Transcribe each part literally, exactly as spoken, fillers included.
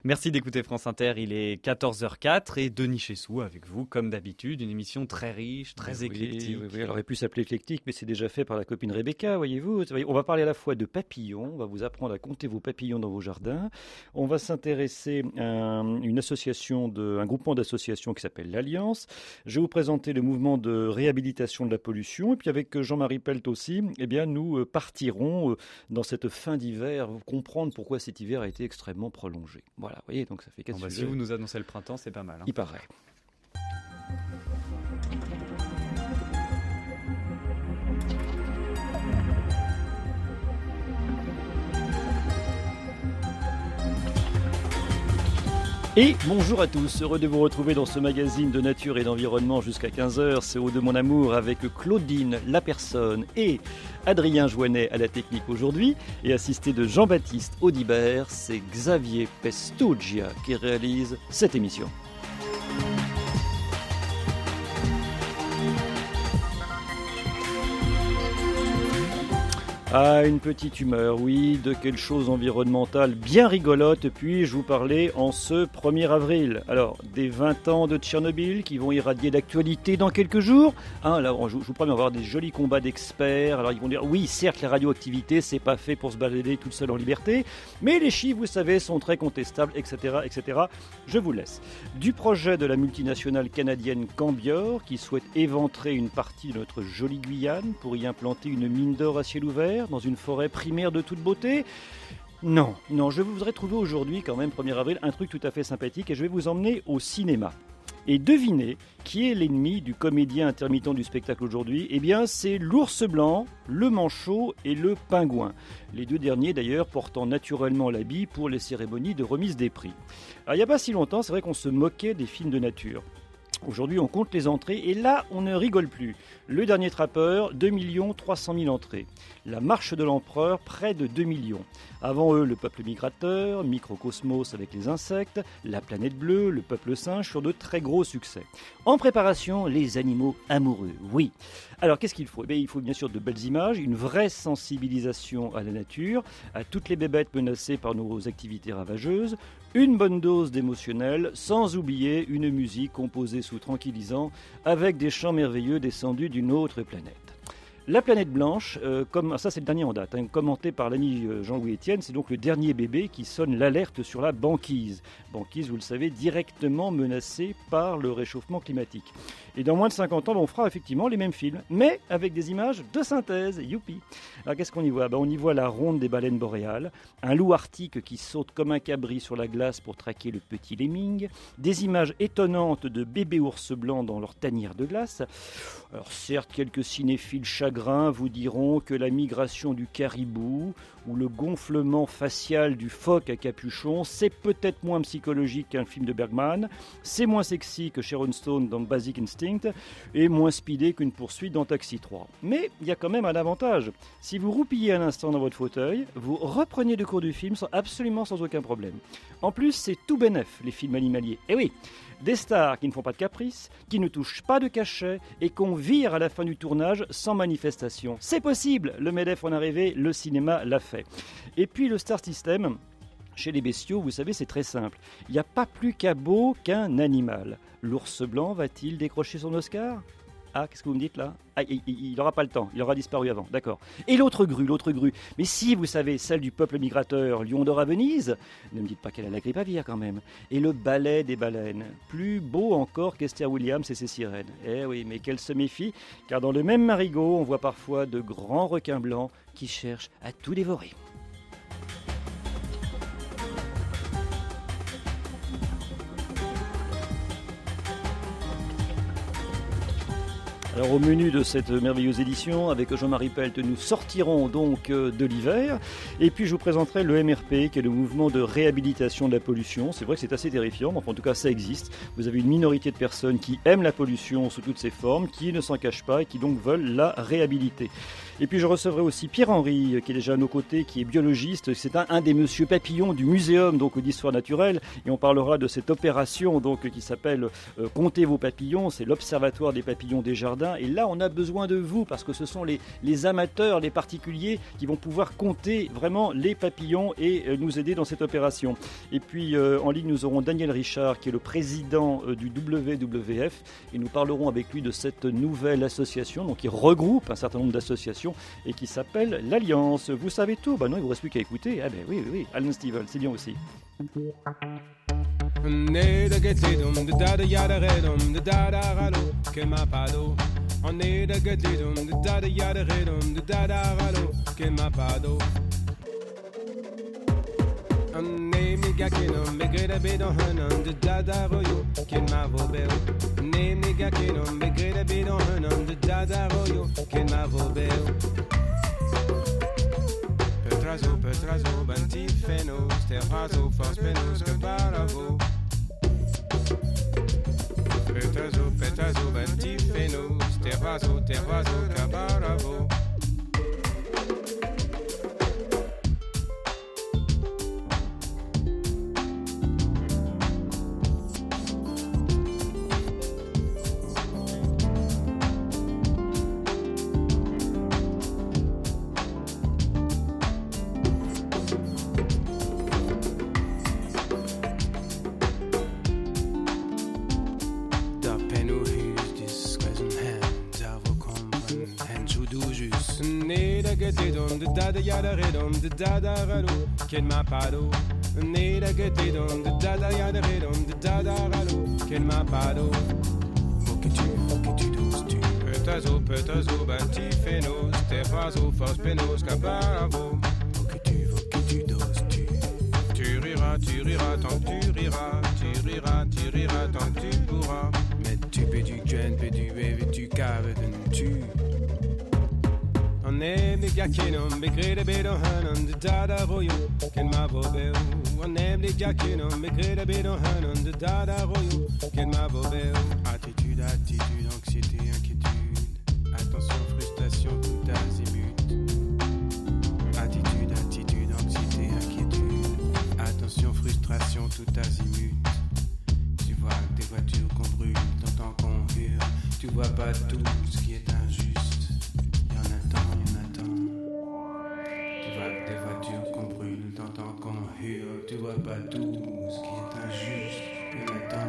Merci d'écouter France Inter, il est quatorze heures quatre et Denis Chessou avec vous, comme d'habitude, une émission très riche, très oui, éclectique. Oui, oui, elle aurait pu s'appeler éclectique, mais c'est déjà fait par la copine Rebecca, voyez-vous. On va parler à la fois de papillons, on va vous apprendre à compter vos papillons dans vos jardins. On va s'intéresser à une association, de, un groupement d'associations qui s'appelle l'Alliance. Je vais vous présenter le mouvement de réhabilitation de la pollution. Et puis avec Jean-Marie Pelt aussi, eh bien, nous partirons dans cette fin d'hiver, comprendre pourquoi cet hiver a été extrêmement prolongé. Voilà. Vous voyez, donc ça fait quatre bon bah, sujets. Si vous nous annoncez le printemps, c'est pas mal. Hein. Il paraît. Et bonjour à tous, heureux de vous retrouver dans ce magazine de nature et d'environnement jusqu'à quinze heures. C'est Eau de mon amour avec Claudine, la personne, et Adrien Joannet à la technique aujourd'hui. Et assisté de Jean-Baptiste Audibert, c'est Xavier Pestugia qui réalise cette émission. Ah, une petite humeur, oui, de quelque chose environnemental bien rigolote, puis-je vous parler en ce premier avril. Alors, des vingt ans de Tchernobyl qui vont irradier d'actualité dans quelques jours. Hein, là, je vous promets, on va avoir des jolis combats d'experts. Alors, ils vont dire, oui, certes, la radioactivité, c'est pas fait pour se balader toute seule en liberté, mais les chiffres, vous savez, sont très contestables, et cetera, et cetera. Je vous laisse. Du projet de la multinationale canadienne Cambior, qui souhaite éventrer une partie de notre jolie Guyane pour y implanter une mine d'or à ciel ouvert, dans une forêt primaire de toute beauté. Non, non, je voudrais trouver aujourd'hui, quand même, premier avril, un truc tout à fait sympathique et je vais vous emmener au cinéma. Et devinez qui est l'ennemi du comédien intermittent du spectacle aujourd'hui ? Eh bien, c'est l'ours blanc, le manchot et le pingouin. Les deux derniers, d'ailleurs, portant naturellement l'habit pour les cérémonies de remise des prix. Alors, il n'y a pas si longtemps, c'est vrai qu'on se moquait des films de nature. Aujourd'hui, on compte les entrées et là, on ne rigole plus. Le dernier trappeur, deux millions trois cent mille entrées. La marche de l'empereur, près de deux millions. Avant eux, le peuple migrateur, Microcosmos avec les insectes, La planète bleue, le peuple singe sur de très gros succès. En préparation, les animaux amoureux, oui. Alors, qu'est-ce qu'il faut ? Eh bien, il faut bien sûr de belles images, une vraie sensibilisation à la nature, à toutes les bébêtes menacées par nos activités ravageuses, une bonne dose d'émotionnel, sans oublier une musique composée sous tranquillisant, avec des chants merveilleux descendus d'une autre planète. La planète blanche, euh, comme, ça c'est le dernier en date, hein, commenté par l'ami euh, Jean-Louis Etienne, c'est donc le dernier bébé qui sonne l'alerte sur la banquise. Banquise, vous le savez, directement menacée par le réchauffement climatique. Et dans moins de cinquante ans, on fera effectivement les mêmes films, mais avec des images de synthèse, youpi. Alors qu'est-ce qu'on y voit ? Ben, on y voit la ronde des baleines boréales, un loup arctique qui saute comme un cabri sur la glace pour traquer le petit lemming, des images étonnantes de bébés ours blancs dans leur tanière de glace. Alors certes, quelques cinéphiles chagrins vous diront que la migration du caribou ou le gonflement facial du phoque à capuchon, c'est peut-être moins psychologique qu'un film de Bergman, c'est moins sexy que Sharon Stone dans Basic Instinct et moins speedé qu'une poursuite dans Taxi trois. Mais il y a quand même un avantage. Si vous roupillez un instant dans votre fauteuil, vous reprenez le cours du film sans, absolument sans aucun problème. En plus, c'est tout bénef, les films animaliers. Eh oui, des stars qui ne font pas de caprices, qui ne touchent pas de cachet et qu'on vire à la fin du tournage sans manifestation. C'est possible, le MEDEF en a rêvé, le cinéma l'a fait. Et puis le Star System, chez les bestiaux, vous savez, c'est très simple. Il n'y a pas plus cabot qu'un animal. L'ours blanc va-t-il décrocher son Oscar ? Ah, qu'est-ce que vous me dites là ? Ah, il n'aura pas le temps, il aura disparu avant, d'accord. Et l'autre grue, l'autre grue. Mais si, vous savez, celle du peuple migrateur, Lion d'or à Venise, ne me dites pas qu'elle a la grippe aviaire quand même. Et le ballet des baleines, plus beau encore qu'Esther Williams et ses sirènes. Eh oui, mais qu'elle se méfie, car dans le même marigot, on voit parfois de grands requins blancs qui cherchent à tout dévorer. Alors au menu de cette merveilleuse édition, avec Jean-Marie Pelt, nous sortirons donc de l'hiver et puis je vous présenterai le M R P qui est le mouvement de réhabilitation de la pollution. C'est vrai que c'est assez terrifiant, mais enfin, en tout cas ça existe. Vous avez une minorité de personnes qui aiment la pollution sous toutes ses formes, qui ne s'en cachent pas et qui donc veulent la réhabiliter. Et puis je recevrai aussi Pierre-Henri qui est déjà à nos côtés, qui est biologiste. C'est un, un des monsieur papillons du muséum donc d'histoire naturelle et on parlera de cette opération donc qui s'appelle euh, Comptez vos papillons. C'est l'Observatoire des papillons des jardins jardin. Et là, on a besoin de vous parce que ce sont les, les amateurs, les particuliers qui vont pouvoir compter vraiment les papillons et euh, nous aider dans cette opération. Et puis euh, en ligne, nous aurons Daniel Richard qui est le président euh, du W W F et nous parlerons avec lui de cette nouvelle association donc, qui regroupe un certain nombre d'associations et qui s'appelle l'Alliance. Vous savez tout? Ben non, il ne vous reste plus qu'à écouter. Ah ben oui, oui, oui. Alan Stivell, c'est bien aussi. Petrazo, petrazo, bantifenos, terrazo, forspenos, caparavo. Petrazo, petrazo, bantifenos, terrazo, terrazo, caparavo. Da da ralo, quel m'a pado, né da gâté dom, da da ya da redom, da da ralo, quel m'a pado. Faut que tu, faut que tu doses tu. Petazo, petazo, bantifenos, terrazo, force penos, caparavo. Faut que tu, faut que tu doses tu. Tu riras, tu riras, tant que tu riras, tu riras, tu riras, tant que tu pourras. Mais tu peux du gêne, peux du wave, tu caves, tu. On aime les gars qui n'ont maigri de bédon, on de dada royo, qu'elle m'a bobé. On aime les gars qui n'ont maigri de bédon, on de dada royo, qu'elle m'a bobé. Attitude, attitude, anxiété, inquiétude. Attention, frustration, tout azimut. Attitude, attitude, anxiété, inquiétude. Attention, frustration, tout azimut. Tu vois des voitures qu'on brûle, t'entends qu'on hurle. Tu vois pas tout ce qui est injuste. Tu vois pas tout ce qui est injuste. Il y en attend,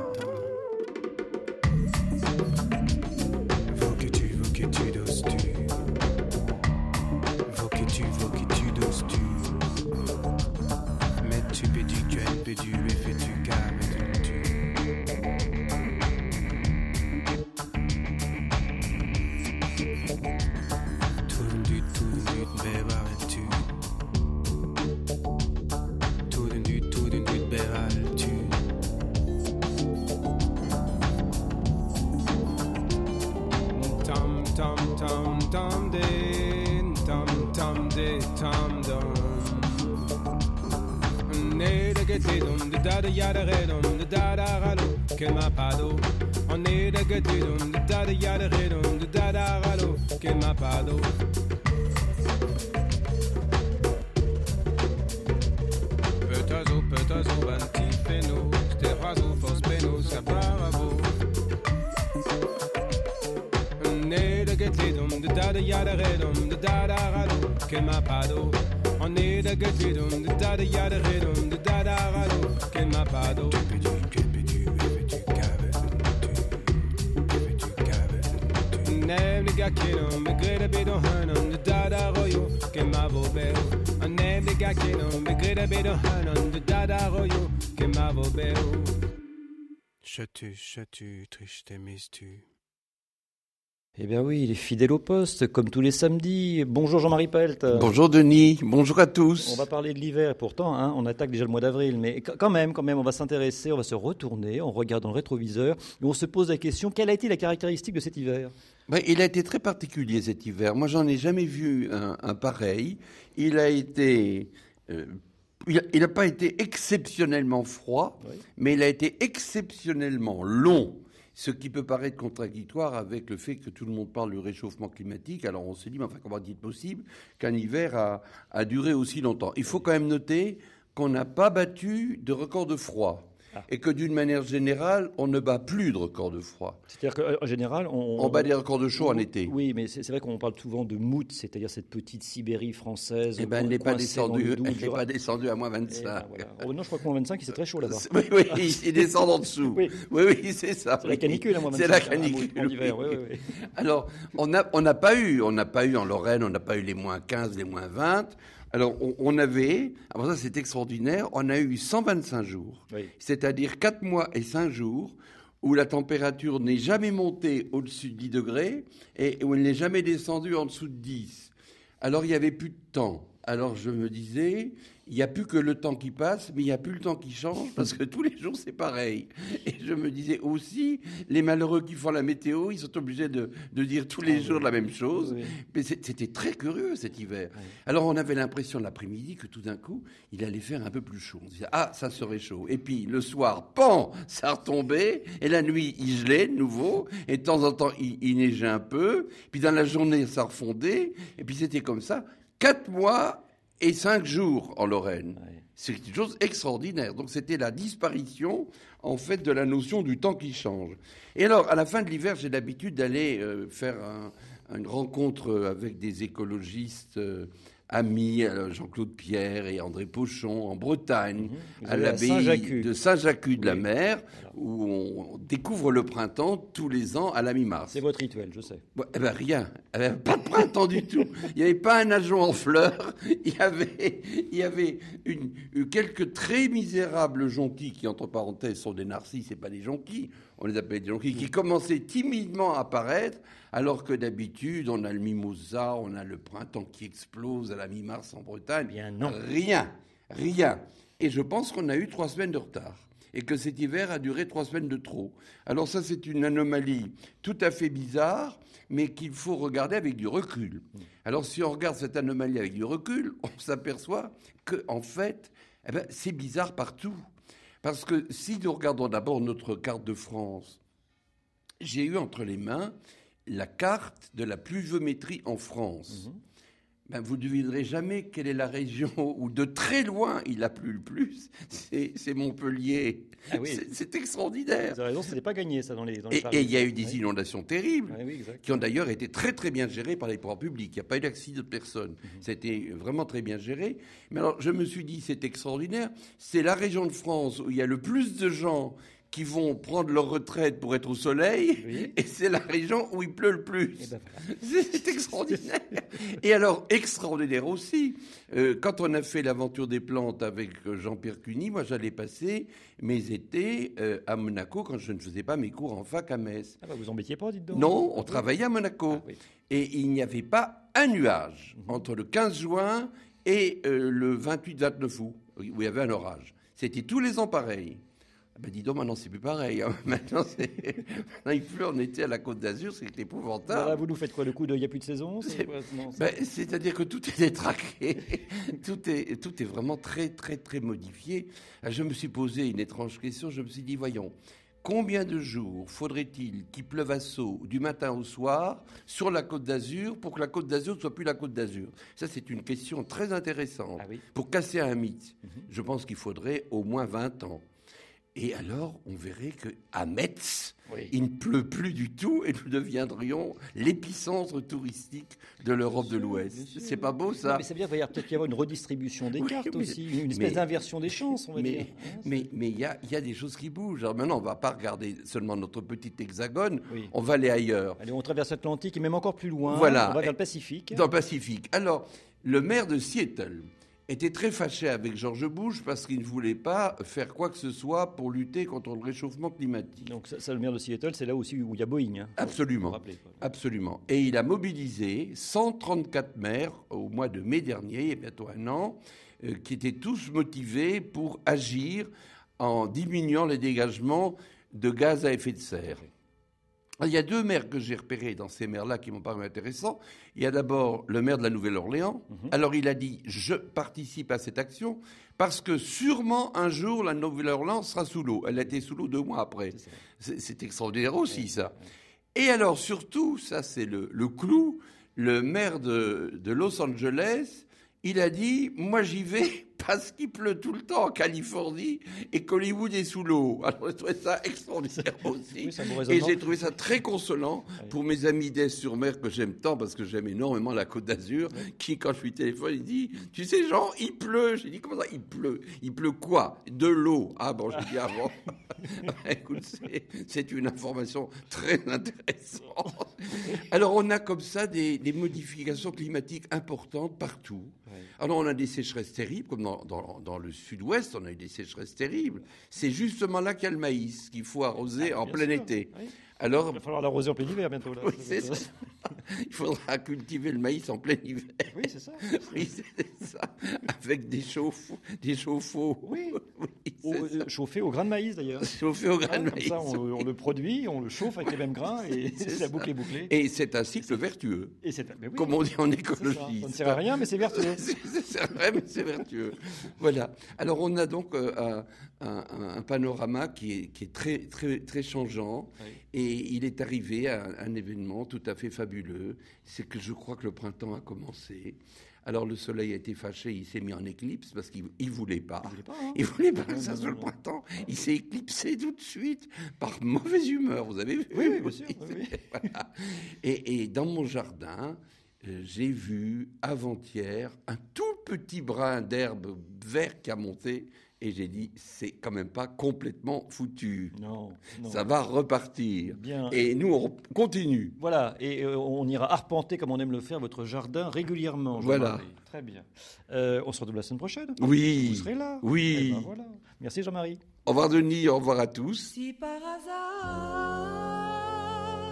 il y en attend. Faut que tu, faut que tu doses tu. Faut que tu, faut que tu doses tu. Mais tu peux du tu as peu du et fais tu calme et tu. Tout du tout du bébé tu. Da da ya da redom, da da ralo, quel m'a pado. On est da gatidum, da da ya da redom, da da ralo, quel m'a pado. Petazo, petazo, bantifenos, terrazo, forspenos, caparavo. On est da gatidum, da da ya da redom, da da ralo, quel m'a pado. On est da gatidum, da da ya da redom, da da ralo. Quel m'a pado. Tu peux du, tu peux du, et tu caves, tu peux du caves, tu n'aimes les gars qui n'ont maigri de bédon, on de dada royo, quel m'a vobé. On aime les gars qui n'ont maigri de bédon, on de dada royo, quel m'a vobé. Chatu, chatu, triche tes mises-tu. Eh bien oui, il est fidèle au poste, comme tous les samedis. Bonjour Jean-Marie Pelt. Bonjour Denis, bonjour à tous. On va parler de l'hiver, pourtant, hein, on attaque déjà le mois d'avril, mais quand même, quand même, on va s'intéresser, on va se retourner, on regarde dans le rétroviseur, et on se pose la question, quelle a été la caractéristique de cet hiver ? Ouais, il a été très particulier cet hiver. Moi, j'en ai jamais vu un, un pareil. Il a été... Euh, il n'a pas été exceptionnellement froid, oui. Mais il a été exceptionnellement long. Ce qui peut paraître contradictoire avec le fait que tout le monde parle du réchauffement climatique. Alors on s'est dit, mais enfin, comment est-il possible qu'un hiver a, a duré aussi longtemps ? Il faut quand même noter qu'on n'a pas battu de record de froid. ah. et que d'une manière générale, on ne bat plus de records de froid. C'est-à-dire qu'en général, on... On bat des records de chaud on, en été. Oui, mais c'est, c'est vrai qu'on parle souvent de mout, c'est-à-dire cette petite Sibérie française. Eh ben, elle n'est pas descendue, elle n'est pas descendue à moins vingt-cinq. Ben, voilà. Oh, non, je crois que moins vingt-cinq, c'est très chaud là-bas. Oui, oui, il descend en dessous. oui. oui, oui, c'est ça. C'est la canicule à moins vingt-cinq. C'est la canicule. En hiver, oui, oui, oui. Alors, on n'a on n'a pas eu, on n'a pas eu en Lorraine, on n'a pas eu les moins quinze, les moins vingt. Alors, on, on avait, avant ça c'est extraordinaire, on a eu cent vingt-cinq jours, oui. c'est-à-dire quatre mois et cinq jours, où la température n'est jamais montée au-dessus de dix degrés et où elle n'est jamais descendue en dessous de dix. Alors, il n'y avait plus de temps. Alors, je me disais, il n'y a plus que le temps qui passe, mais il n'y a plus le temps qui change, parce que tous les jours, c'est pareil. Et je me disais aussi, les malheureux qui font la météo, ils sont obligés de, de dire tous les ah, jours oui. la même chose. Oui. Mais c'était très curieux, cet hiver. Oui. Alors, on avait l'impression, l'après-midi, que tout d'un coup, il allait faire un peu plus chaud. On disait, ah, ça serait chaud. Et puis, le soir, pan, ça retombait. Et la nuit, il gelait de nouveau. Et de temps en temps, il, il neigeait un peu. Puis, dans la journée, ça refondait. Et puis, c'était comme ça. Quatre mois et cinq jours en Lorraine. Ouais. C'est une chose extraordinaire. Donc, c'était la disparition, en fait, de la notion du temps qui change. Et alors, à la fin de l'hiver, j'ai l'habitude d'aller euh, faire un, une rencontre avec des écologistes euh, amis, Jean-Claude Pierre et André Pochon, en Bretagne, mmh. à l'abbaye de Saint-Jacques-de-la-Mer, oui. où on découvre le printemps tous les ans à la mi-mars. C'est votre rituel, je sais. Bon, eh ben rien, eh ben, pas de printemps du tout. Il n'y avait pas un ajonc en fleurs, il y avait, il y avait une, une, quelques très misérables jonquilles qui, entre parenthèses, sont des narcisses et pas des jonquilles, on les appelait des jonquilles, qui commençaient timidement à apparaître, alors que d'habitude, on a le mimosa, on a le printemps qui explose à la mi-mars en Bretagne. Bien non. Rien, rien. Et je pense qu'on a eu trois semaines de retard. Et que cet hiver a duré trois semaines de trop. Alors ça, c'est une anomalie tout à fait bizarre, mais qu'il faut regarder avec du recul. Alors si on regarde cette anomalie avec du recul, on s'aperçoit que, en fait, eh ben, c'est bizarre partout. Parce que si nous regardons d'abord notre carte de France, j'ai eu entre les mains la carte de la pluviométrie en France. Mmh. Ben, vous ne devinerez jamais quelle est la région où de très loin il a plu le plus. C'est, c'est Montpellier. Ah oui. c'est, c'est extraordinaire. Vous avez raison, ce n'était pas gagné ça dans les, dans les Et il y a eu des oui. inondations terribles ah oui, qui ont d'ailleurs été très très bien gérées par les pouvoirs publics. Il n'y a pas eu d'accident de personne. Mm-hmm. C'était vraiment très bien géré. Mais alors je me suis dit, c'est extraordinaire. C'est la région de France où il y a le plus de gens qui vont prendre leur retraite pour être au soleil, oui. et c'est la région où il pleut le plus. Ben voilà. C'est extraordinaire. Et alors, extraordinaire aussi, euh, quand on a fait l'aventure des plantes avec Jean-Pierre Cuny, moi j'allais passer mes étés euh, à Monaco quand je ne faisais pas mes cours en fac à Metz. Ah bah vous embêtiez pas, dites donc. Non, on travaillait à Monaco. Ah, oui. Et il n'y avait pas un nuage mm-hmm. entre le quinze juin et euh, le vingt-huit vingt-neuf août, où il y avait un orage. C'était tous les ans pareil. Ben dis donc, maintenant c'est plus pareil. Hein. Maintenant, c'est... maintenant il pleut, on était à la Côte d'Azur, c'est épouvantable. Voilà, vous nous faites quoi, le coup de il n'y a plus de saison c'est... Non, ben, c'est-à-dire que tout est détraqué, tout est, tout est vraiment très, très, très modifié. Je me suis posé une étrange question, je me suis dit, voyons, combien de jours faudrait-il qu'il pleuve à Sceaux du matin au soir sur la Côte d'Azur pour que la Côte d'Azur ne soit plus la Côte d'Azur? Ça, c'est une question très intéressante. Ah oui. Pour casser un mythe, mm-hmm. je pense qu'il faudrait au moins vingt ans. Et alors, on verrait qu'à Metz, oui. il ne pleut plus du tout et nous deviendrions l'épicentre touristique de l'Europe bien de sûr, l'Ouest. C'est pas beau, ça? Non, mais ça veut dire qu'il va peut-être y avoir une redistribution des oui, cartes mais, aussi, une espèce mais, d'inversion des chances, on va mais, dire. Mais il mais, y, a, y a des choses qui bougent. Alors maintenant, on ne va pas regarder seulement notre petit hexagone, oui. on va aller ailleurs. Allez, on traverse l'Atlantique et même encore plus loin, voilà. on va vers le Pacifique. Dans le Pacifique. Alors, le maire de Seattle était très fâché avec George Bush parce qu'il ne voulait pas faire quoi que ce soit pour lutter contre le réchauffement climatique. Donc ça, ça le maire de Seattle, c'est là aussi où il y a Boeing. Hein, absolument, rappeler, absolument. Et il a mobilisé cent trente-quatre maires au mois de mai dernier, il y a bientôt un an, euh, qui étaient tous motivés pour agir en diminuant les dégagements de gaz à effet de serre. Il y a deux maires que j'ai repérés dans ces maires-là qui m'ont paru intéressants. Il y a d'abord le maire de la Nouvelle-Orléans. Mmh. Alors il a dit « Je participe à cette action parce que sûrement un jour la Nouvelle-Orléans sera sous l'eau ». Elle a été sous l'eau deux mois après. C'est, c'est, c'est extraordinaire aussi, ouais, ça. Ouais. Et alors surtout, ça c'est le, le clou, le maire de, de Los Angeles, il a dit « Moi j'y vais parce qu'il pleut tout le temps en Californie et qu'Hollywood est sous l'eau. Alors j'ai trouvé ça extraordinaire aussi. Oui, c'est un beau et raisonnement. j'ai trouvé ça très consolant Oui. pour mes amis d'Aix-sur-Mer que j'aime tant parce que j'aime énormément la Côte d'Azur, Oui. qui quand je lui téléphone, il dit, tu sais Jean, il pleut. J'ai dit, comment ça, il pleut? Il pleut quoi? De l'eau. Ah bon, j'ai dit avant. Écoute, c'est, c'est une information très intéressante. Alors on a comme ça des, des modifications climatiques importantes partout. Oui. Alors on a des sécheresses terribles, comme dans, dans, dans le sud-ouest, on a eu des sécheresses terribles. C'est justement là qu'il y a le maïs qu'il faut arroser Ah, en bien plein sûr. été. Oui. Alors, Il va falloir l'arroser en plein hiver bientôt. Là. oui, c'est ça. Il faudra cultiver le maïs en plein hiver. Oui, c'est ça. Oui, c'est ça. Avec des chauffe- des chauffe-eau. Oui. Oui, Au- c'est ça. euh, chauffé au grain de maïs d'ailleurs. Chauffé au grain de Comme maïs. ça, on, on le produit, on le chauffe avec les mêmes grains et C'est la ça. boucle est bouclée. Et c'est un cycle vertueux, Et c'est, mais oui, comme on dit en c'est ça. écologie. Ça ne sert à rien, mais c'est vertueux. C'est c'est vrai, mais c'est vertueux. Voilà. Alors, on a donc euh, un, un- un panorama qui est, qui est très, très, très changeant. Oui. Et il est arrivé à un, un événement tout à fait fabuleux. C'est que je crois que le printemps a commencé. Alors, le soleil a été fâché, il s'est mis en éclipse parce qu'il ne voulait pas. Il voulait pas, hein. Il voulait pas que Non, ça non, soit non, le non. printemps. Il s'est éclipsé tout de suite par mauvaise humeur, vous avez vu? Oui, oui, bien sûr, oui, oui. Voilà. Et, et dans mon jardin, euh, j'ai vu avant-hier un tout petit brin d'herbe vert qui a monté et j'ai dit, c'est quand même pas complètement foutu. Non, non. Ça va repartir. Bien. Et nous, on continue. Voilà, et euh, on ira arpenter, comme on aime le faire, votre jardin régulièrement. Voilà. Jean-Marie. Très bien. Euh, on se retrouve la semaine prochaine. Oui. Vous serez là. Oui. Eh ben, voilà. Merci Jean-Marie. Au revoir Denis, au revoir à tous. Si par hasard,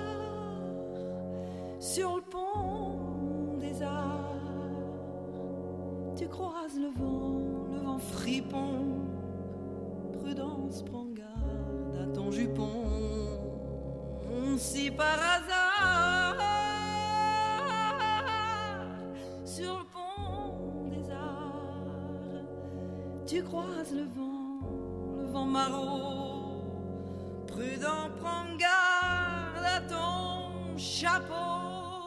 sur le pont des arts, tu croises le vent, le vent fripon, prudence, prends garde à ton jupon. Si par hasard, sur le pont des arts, tu croises le vent, le vent maraud, prudent, prends garde à ton chapeau.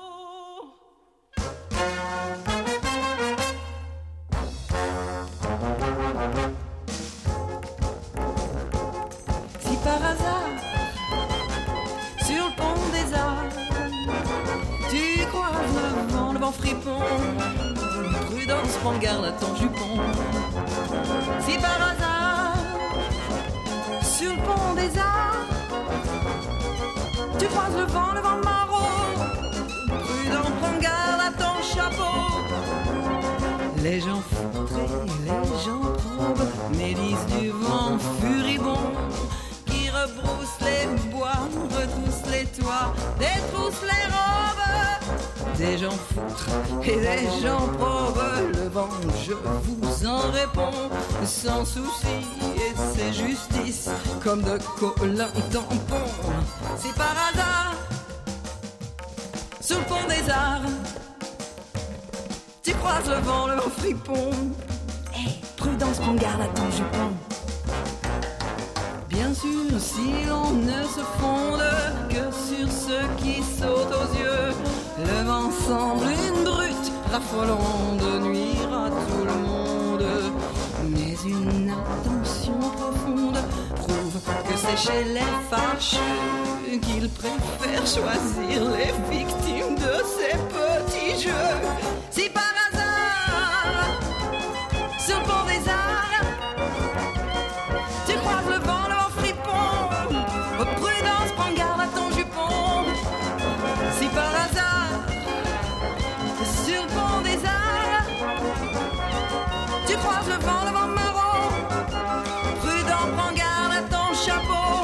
Si par hasard, sur le pont des arts, tu croises le vent, le vent fripon, prudence, prends garde à ton jupon. Si par hasard, sur le pont des arts, tu croises le vent, le vent maraud, prudent, prends garde à ton chapeau. Les gens foutrés, les gens probes, mélisent du vent furibond, qui rebrousse les bois, retrousse les toits, détrousse les robes. Des gens foutres et des gens probes, le vent, je vous en réponds, sans souci, et c'est justice, comme de Colin tampon. C'est par hasard, sur le pont des arts, tu croises le vent, le vent fripon. Hé, prudence, prends garde à ton jupon. Bien sûr, si l'on ne se fonde que sur ceux qui sautent aux yeux, le vent semble une brute raffolant de nuire à tout le monde. Mais une attention profonde prouve que c'est chez les fâcheux qu'ils préfèrent choisir les victimes de ces petits jeux. Si par hasard, sur le pont des arts, tu croises le vent, le vent fripon, oh, prudence, prends garde à ton jupon. Si par hasard, sur le pont des arts, tu croises le vent, le vent marron, prudent, prends garde à ton chapeau.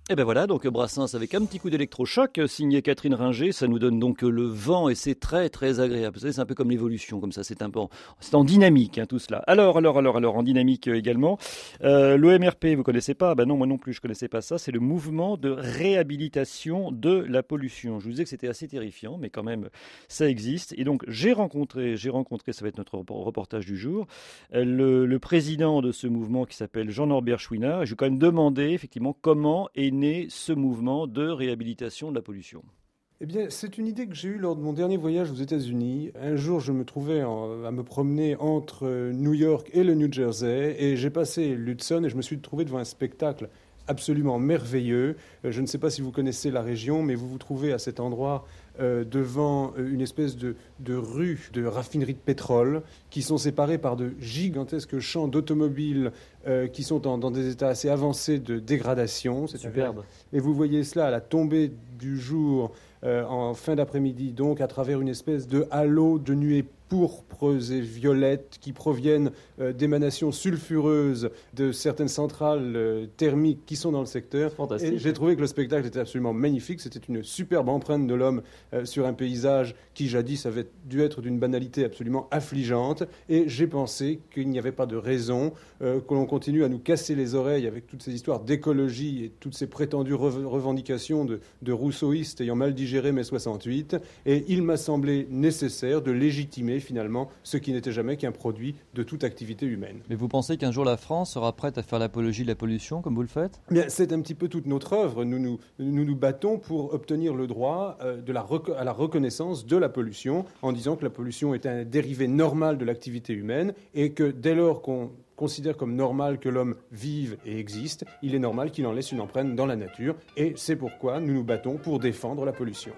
Et ben voilà, donc Brassens avec un petit coup d'électrochoc, signé Catherine Ringer, ça nous donne donc le vent et c'est très très agréable. Vous savez, c'est un peu comme l'évolution, comme ça, c'est un peu, en, c'est en dynamique hein, tout cela. Alors, alors, alors, alors, en dynamique également, euh, l'O M R P, vous connaissez pas? Ben non, moi non plus, je connaissais pas ça. C'est le mouvement de réhabilitation de la pollution. Je vous disais que c'était assez terrifiant, mais quand même, ça existe. Et donc, j'ai rencontré, j'ai rencontré, ça va être notre reportage du jour, le, le président de ce mouvement qui s'appelle Jean-Norbert Chouinard. Je vais quand même demander effectivement comment est né ce mouvement de réhabilitation de la pollution. Eh bien, c'est une idée que j'ai eue lors de mon dernier voyage aux États-Unis. Un jour, je me trouvais en, à me promener entre New York et le New Jersey, et j'ai passé l'Hudson et je me suis trouvé devant un spectacle absolument merveilleux. Je ne sais pas si vous connaissez la région, mais vous vous trouvez à cet endroit euh, devant une espèce de, de rue de raffinerie de pétrole qui sont séparées par de gigantesques champs d'automobiles euh, qui sont en, dans des états assez avancés de dégradation. C'est superbe. Et vous voyez cela à la tombée du jour, euh, en fin d'après-midi, donc à travers une espèce de halo de nuées pourpres et violettes qui proviennent euh, d'émanations sulfureuses de certaines centrales euh, thermiques qui sont dans le secteur. Fantastique. Et j'ai trouvé que le spectacle était absolument magnifique. C'était une superbe empreinte de l'homme euh, sur un paysage qui jadis avait dû être d'une banalité absolument affligeante. Et j'ai pensé qu'il n'y avait pas de raison euh, que l'on continue à nous casser les oreilles avec toutes ces histoires d'écologie et toutes ces prétendues rev- revendications de, de rousseauistes ayant mal digéré mai soixante-huit. Et il m'a semblé nécessaire de légitimer finalement ce qui n'était jamais qu'un produit de toute activité humaine. Mais vous pensez qu'un jour la France sera prête à faire l'apologie de la pollution comme vous le faites ? Bien, c'est un petit peu toute notre œuvre. Nous nous, nous, nous battons pour obtenir le droit euh, de la rec- à la reconnaissance de la pollution en disant que la pollution est un dérivé normal de l'activité humaine et que dès lors qu'on considère comme normal que l'homme vive et existe, il est normal qu'il en laisse une empreinte dans la nature et c'est pourquoi nous nous battons pour défendre la pollution.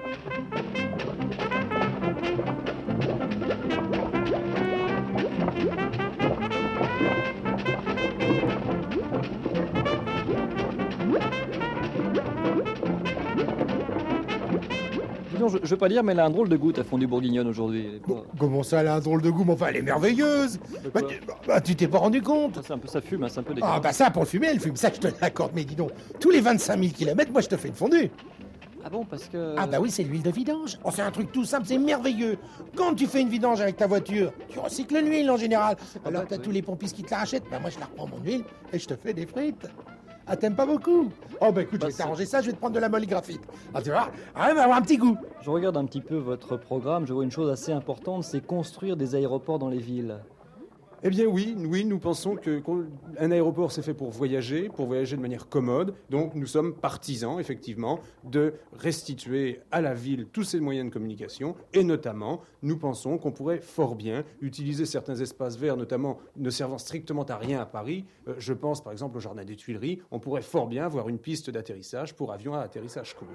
Disons, je ne veux pas dire, mais elle a un drôle de goût, ta fondue bourguignonne aujourd'hui. Elle est Bon, pas- comment ça, elle a un drôle de goût? Mais enfin, elle est merveilleuse. Bah, quoi tu- bah, tu t'es pas rendu compte? Ça, c'est un peu, ça fume, hein, c'est un peu Ah dégueulasse. bah ça, pour le fumer, elle fume. Ça, je te l'accorde. Mais dis donc, tous les vingt-cinq mille kilomètres, moi, je te fais une fondue. Ah bon, parce que... Ah bah oui, c'est l'huile de vidange. Oh, c'est un truc tout simple, c'est merveilleux. Quand tu fais une vidange avec ta voiture, tu recycles l'huile en général. pas Alors bête, t'as oui. tous les pompistes qui te la rachètent. Bah moi, je la reprends mon huile et je te fais des frites. Ah, t'aimes pas beaucoup? Oh bah écoute, Bah, je vais c'est- t'arranger ça, je vais te prendre de la molle graphite. Ah tu vois, ah, elle va avoir un petit goût. Je regarde un petit peu votre programme, je vois une chose assez importante, c'est construire des aéroports dans les villes. Eh bien oui, oui, nous pensons que qu'on- un aéroport c'est fait pour voyager, pour voyager de manière commode. Donc nous sommes partisans, effectivement, de restituer à la ville tous ses moyens de communication. Et notamment, nous pensons qu'on pourrait fort bien utiliser certains espaces verts, notamment ne servant strictement à rien à Paris. Euh, je pense par exemple au Jardin des Tuileries. On pourrait fort bien avoir une piste d'atterrissage pour avions à atterrissage court.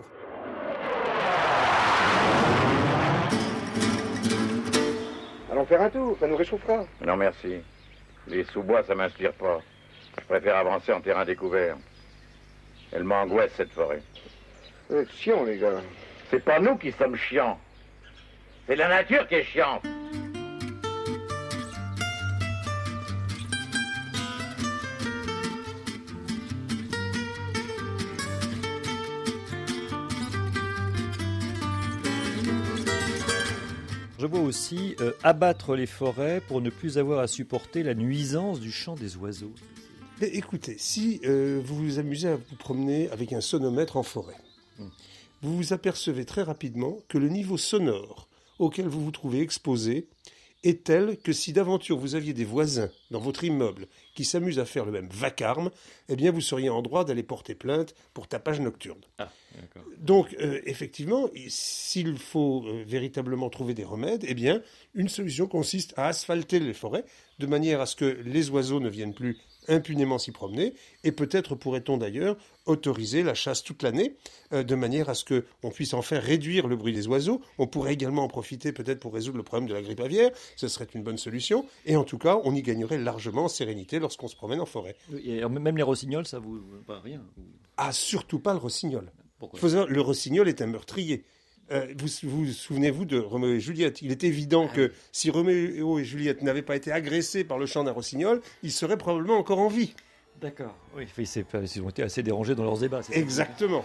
Allons faire un tour, ça nous réchauffera. Non, merci. Les sous-bois, ça m'inspire pas. Je préfère avancer en terrain découvert. Elle m'angoisse, cette forêt. Vous êtes chiants, les gars. C'est pas nous qui sommes chiants. C'est la nature qui est chiante. Je vois aussi euh, abattre les forêts pour ne plus avoir à supporter la nuisance du chant des oiseaux. Mais écoutez, si euh, vous vous amusez à vous promener avec un sonomètre en forêt, Mm. vous vous apercevez très rapidement que le niveau sonore auquel vous vous trouvez exposé est tel que si d'aventure vous aviez des voisins dans votre immeuble qui s'amusent à faire le même vacarme, eh bien vous seriez en droit d'aller porter plainte pour tapage nocturne. Ah, d'accord. Donc, euh, effectivement, s'il faut euh, véritablement trouver des remèdes, eh bien, une solution consiste à asphalter les forêts de manière à ce que les oiseaux ne viennent plus impunément s'y promener, et peut-être pourrait-on d'ailleurs autoriser la chasse toute l'année, euh, de manière à ce qu'on puisse enfin réduire le bruit des oiseaux. On pourrait également en profiter peut-être pour résoudre le problème de la grippe aviaire, ce serait une bonne solution, et en tout cas, on y gagnerait largement en sérénité lorsqu'on se promène en forêt. Et même les rossignols, ça vous... Pas rien. Ah, surtout pas le rossignol. Pourquoi ? Il faut savoir, le rossignol est un meurtrier. Euh, vous vous souvenez-vous de Roméo et Juliette? Il est évident que si Roméo et Juliette n'avaient pas été agressés par le chant d'un rossignol, ils seraient probablement encore en vie. D'accord. Oui, c'est, ils ont été assez dérangés dans leurs débats. C'est Exactement.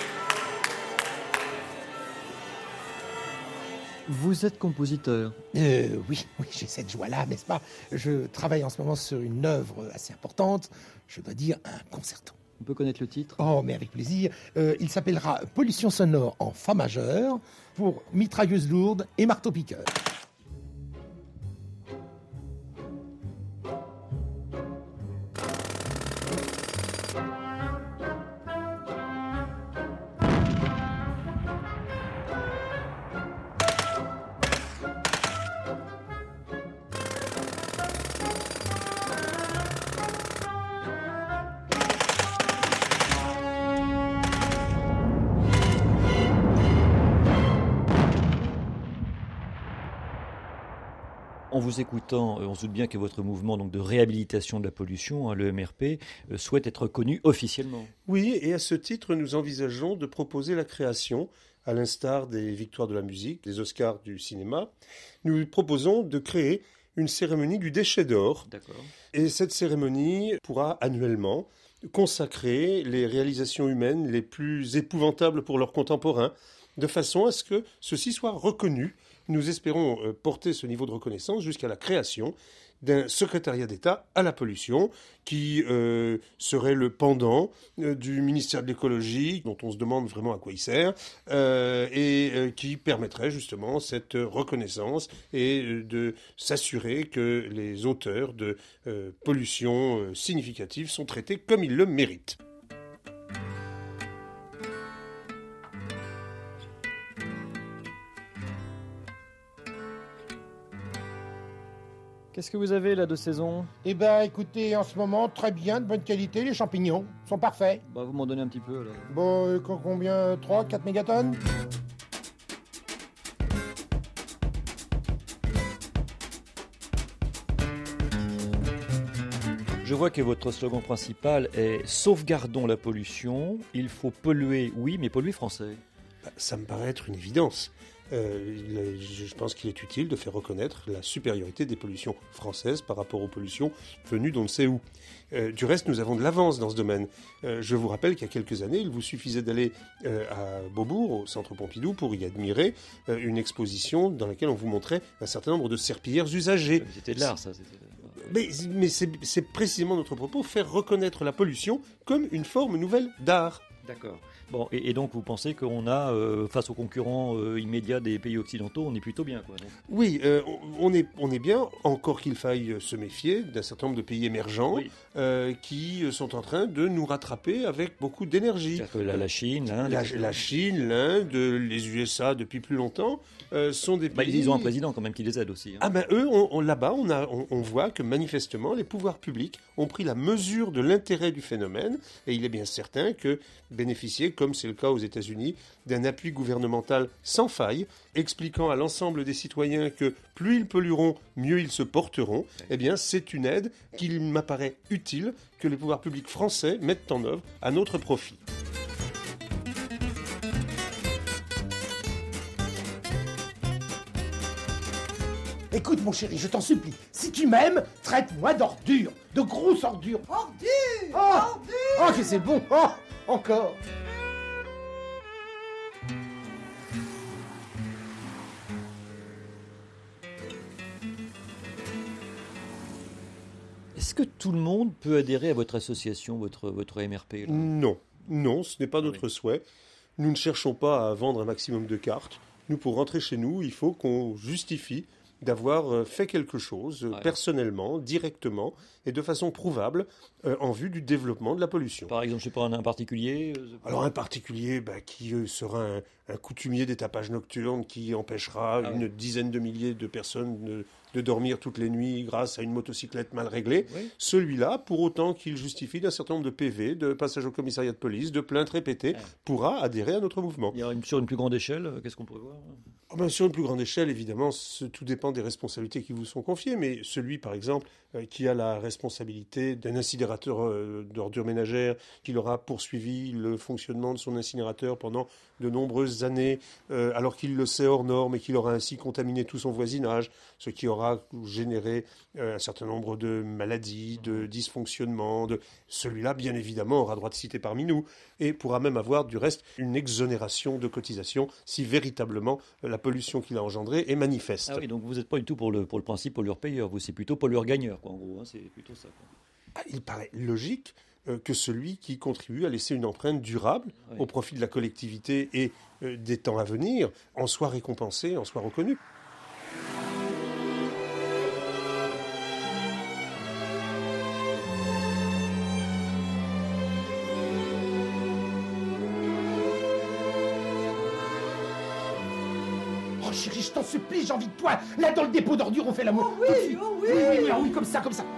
Vous êtes compositeur. Euh, oui, oui, j'ai cette joie-là, n'est-ce pas? Je travaille en ce moment sur une œuvre assez importante, je dois dire un concerto. On peut connaître le titre? Oh, mais avec plaisir. Euh, il s'appellera Pollution sonore en Fa majeur pour mitrailleuse lourde et marteau-piqueur. En vous écoutant, on se doute bien que votre mouvement donc, de réhabilitation de la pollution, hein, le M R P, euh, souhaite être reconnu officiellement. Oui, et à ce titre, nous envisageons de proposer la création, à l'instar des Victoires de la musique, des Oscars du cinéma, nous proposons de créer une cérémonie du déchet d'or. D'accord. Et cette cérémonie pourra annuellement consacrer les réalisations humaines les plus épouvantables pour leurs contemporains, de façon à ce que ceci soit reconnu. Nous espérons porter ce niveau de reconnaissance jusqu'à la création d'un secrétariat d'État à la pollution qui euh, serait le pendant euh, du ministère de l'écologie, dont on se demande vraiment à quoi il sert, euh, et euh, qui permettrait justement cette reconnaissance et euh, de s'assurer que les auteurs de euh, pollution euh, significatives sont traités comme ils le méritent. Qu'est-ce que vous avez là de saison? Eh ben, écoutez, en ce moment, très bien, de bonne qualité, les champignons sont parfaits. Bah, vous m'en donnez un petit peu, là. Bon, euh, combien? trois, quatre mégatonnes? Je vois que votre slogan principal est « Sauvegardons la pollution, il faut polluer, oui, mais polluer français ». Ça me paraît être une évidence. Euh, je pense qu'il est utile de faire reconnaître la supériorité des pollutions françaises par rapport aux pollutions venues d'on ne sait où. Euh, du reste, nous avons de l'avance dans ce domaine. Euh, je vous rappelle qu'il y a quelques années, il vous suffisait d'aller euh, à Beaubourg, au Centre Pompidou, pour y admirer euh, une exposition dans laquelle on vous montrait un certain nombre de serpillères usagées. C'était de l'art, ça. C'était... Mais, mais c'est, c'est précisément notre propos, faire reconnaître la pollution comme une forme nouvelle d'art. D'accord. Bon, et, et donc vous pensez qu'on a, euh, face aux concurrents euh, immédiats des pays occidentaux, on est plutôt bien, quoi. Donc. Oui, euh, on, est, on est bien, encore qu'il faille se méfier d'un certain nombre de pays émergents oui. euh, qui sont en train de nous rattraper avec beaucoup d'énergie. La, la Chine, l'Inde... La, la Chine, l'Inde, les U S A depuis plus longtemps euh, sont des pays... Bah, ils ont un président quand même qui les aide aussi. Hein. Ah ben eux, on, on, là-bas, on, a, on, on voit que manifestement, les pouvoirs publics ont pris la mesure de l'intérêt du phénomène et il est bien certain que bénéficier, comme c'est le cas aux États-Unis, d'un appui gouvernemental sans faille, expliquant à l'ensemble des citoyens que plus ils pollueront, mieux ils se porteront, eh bien c'est une aide qu'il m'apparaît utile que les pouvoirs publics français mettent en œuvre à notre profit. Écoute, mon chéri, je t'en supplie, si tu m'aimes, traite-moi d'ordure, de grosse ordure. Ordure Oh, Ordure oh que c'est bon, oh, encore. Est-ce que tout le monde peut adhérer à votre association, votre, votre M R P là ? Non, non, ce n'est pas notre oui. souhait. Nous ne cherchons pas à vendre un maximum de cartes. Nous, pour rentrer chez nous, il faut qu'on justifie d'avoir fait quelque chose ouais. personnellement, directement et de façon prouvable euh, en vue du développement de la pollution. Par exemple, je ne sais pas, un particulier euh, Alors un particulier bah, qui euh, sera un, un coutumier des tapages nocturnes qui empêchera ah une ouais. dizaine de milliers de personnes de, de dormir toutes les nuits grâce à une motocyclette mal réglée. Oui. Celui-là, pour autant qu'il justifie d'un certain nombre de P V, de passages au commissariat de police, de plaintes répétées, ouais. pourra adhérer à notre mouvement. Il y a une, sur une plus grande échelle, qu'est-ce qu'on pourrait voir ? Oh ben, sur une plus grande échelle, évidemment, tout dépend des responsabilités qui vous sont confiées, mais celui, par exemple, euh, qui a la responsabilité d'un incinérateur euh, d'ordures ménagères, qu'il aura poursuivi le fonctionnement de son incinérateur pendant de nombreuses années, euh, alors qu'il le sait hors norme et qu'il aura ainsi contaminé tout son voisinage, ce qui aura pourra générer euh, un certain nombre de maladies, de dysfonctionnements. De... Celui-là, bien évidemment, aura droit de citer parmi nous et pourra même avoir, du reste, une exonération de cotisation si véritablement euh, la pollution qu'il a engendrée est manifeste. Ah oui, donc vous n'êtes pas du tout pour le, pour le principe pollueur-payeur, vous, c'est plutôt pollueur-gagneur, quoi, en gros, hein, c'est plutôt ça, quoi. Ah, il paraît logique euh, que celui qui contribue à laisser une empreinte durable oui. au profit de la collectivité et euh, des temps à venir en soit récompensé, en soit reconnu. Oh chérie, je t'en supplie, j'ai envie de toi. Là, dans le dépôt d'ordures, on fait l'amour. Oh oui, oh oui. Oui, oui, oh oui, comme ça, comme ça.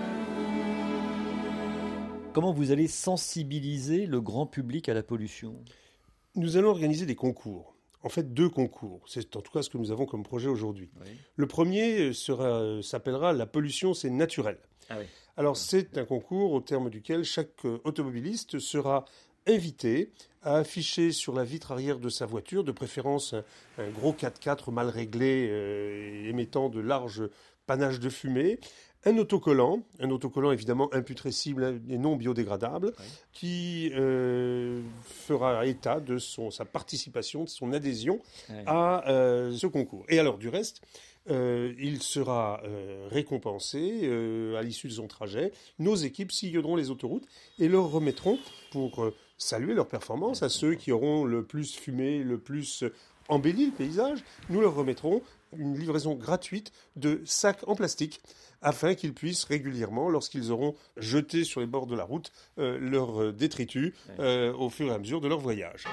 Comment vous allez sensibiliser le grand public à la pollution ? Nous allons organiser des concours. En fait, deux concours. C'est en tout cas ce que nous avons comme projet aujourd'hui. Oui. Le premier sera, s'appellera « La pollution, c'est naturel ah oui. ». Alors, c'est un concours au terme duquel chaque automobiliste sera invité à afficher sur la vitre arrière de sa voiture, de préférence un, un gros quatre-quatre mal réglé, euh, émettant de larges panaches de fumée, un autocollant, un autocollant évidemment imputrescible et non biodégradable, oui. qui euh, fera état de son, sa participation, de son adhésion oui. à euh, ce concours. Et alors, du reste, euh, il sera euh, récompensé euh, à l'issue de son trajet. Nos équipes sillonneront les autoroutes et leur remettront, pour euh, saluer leur performance, oui, à ceux qui auront le plus fumé, le plus embelli le paysage, nous leur remettrons une livraison gratuite de sacs en plastique afin qu'ils puissent régulièrement, lorsqu'ils auront jeté sur les bords de la route euh, leurs détritus euh, au fur et à mesure de leur voyage.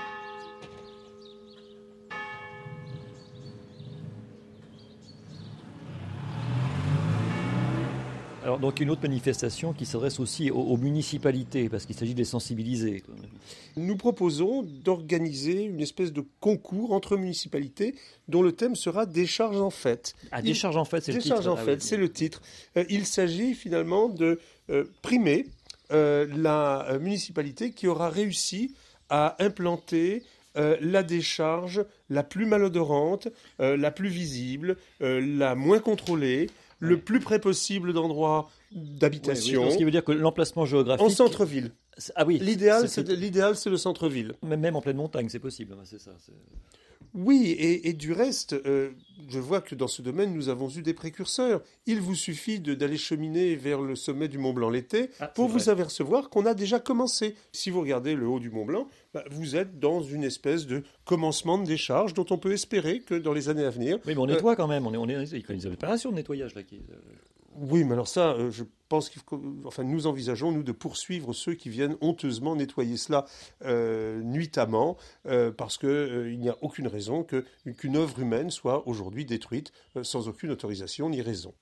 Alors, donc une autre manifestation qui s'adresse aussi aux, aux municipalités, parce qu'il s'agit de les sensibiliser. Nous proposons d'organiser une espèce de concours entre municipalités dont le thème sera « Décharge en fait ». Ah, Décharge en fait, c'est le titre. Décharge en ah, fait, oui. c'est le titre. Euh, il s'agit finalement de euh, primer euh, la euh, municipalité qui aura réussi à implanter Euh, la décharge la plus malodorante, euh, la plus visible, euh, la moins contrôlée, oui. le plus près possible d'endroits d'habitation. Oui, oui, ce qui veut dire que l'emplacement géographique... En centre-ville. Ah oui. L'idéal, c'est, c'est, l'idéal, c'est le centre-ville. Même en pleine montagne, c'est possible. C'est ça. C'est... Oui, et, et du reste, euh, je vois que dans ce domaine, nous avons eu des précurseurs. Il vous suffit de, d'aller cheminer vers le sommet du Mont Blanc l'été ah, pour vous apercevoir qu'on a déjà commencé. Si vous regardez le haut du Mont Blanc, bah, vous êtes dans une espèce de commencement de décharge dont on peut espérer que dans les années à venir... Oui, mais on nettoie euh, quand même. On est, on est, il y a des opérations de nettoyage là. Qui... Oui, mais alors ça, euh, je pense qu'il faut, enfin, nous envisageons, nous, de poursuivre ceux qui viennent honteusement nettoyer cela euh, nuitamment, euh, parce qu'il euh, n'y a aucune raison que, qu'une œuvre humaine soit aujourd'hui détruite euh, sans aucune autorisation ni raison.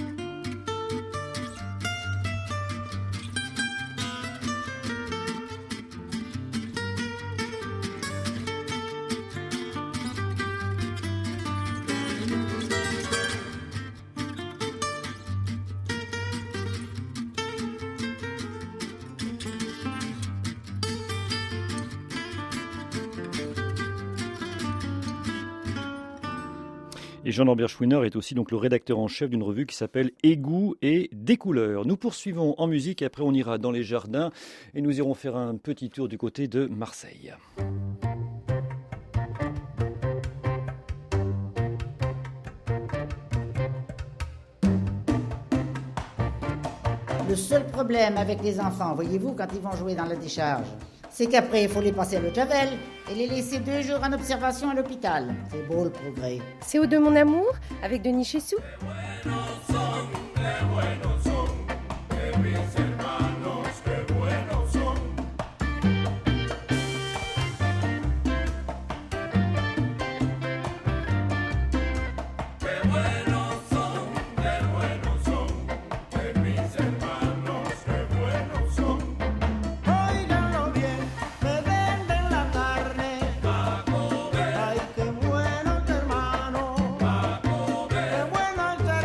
Et Jean-Lambert Chouineur est aussi donc le rédacteur en chef d'une revue qui s'appelle Égouts et des couleurs. Nous poursuivons en musique et après on ira dans les jardins et nous irons faire un petit tour du côté de Marseille. Le seul problème avec les enfants, voyez-vous, quand ils vont jouer dans la décharge, c'est qu'après, il faut les passer à l'eau de Javel et les laisser deux jours en observation à l'hôpital. C'est beau le progrès. C'est Au de mon amour, avec Denis Chessou. Bueno el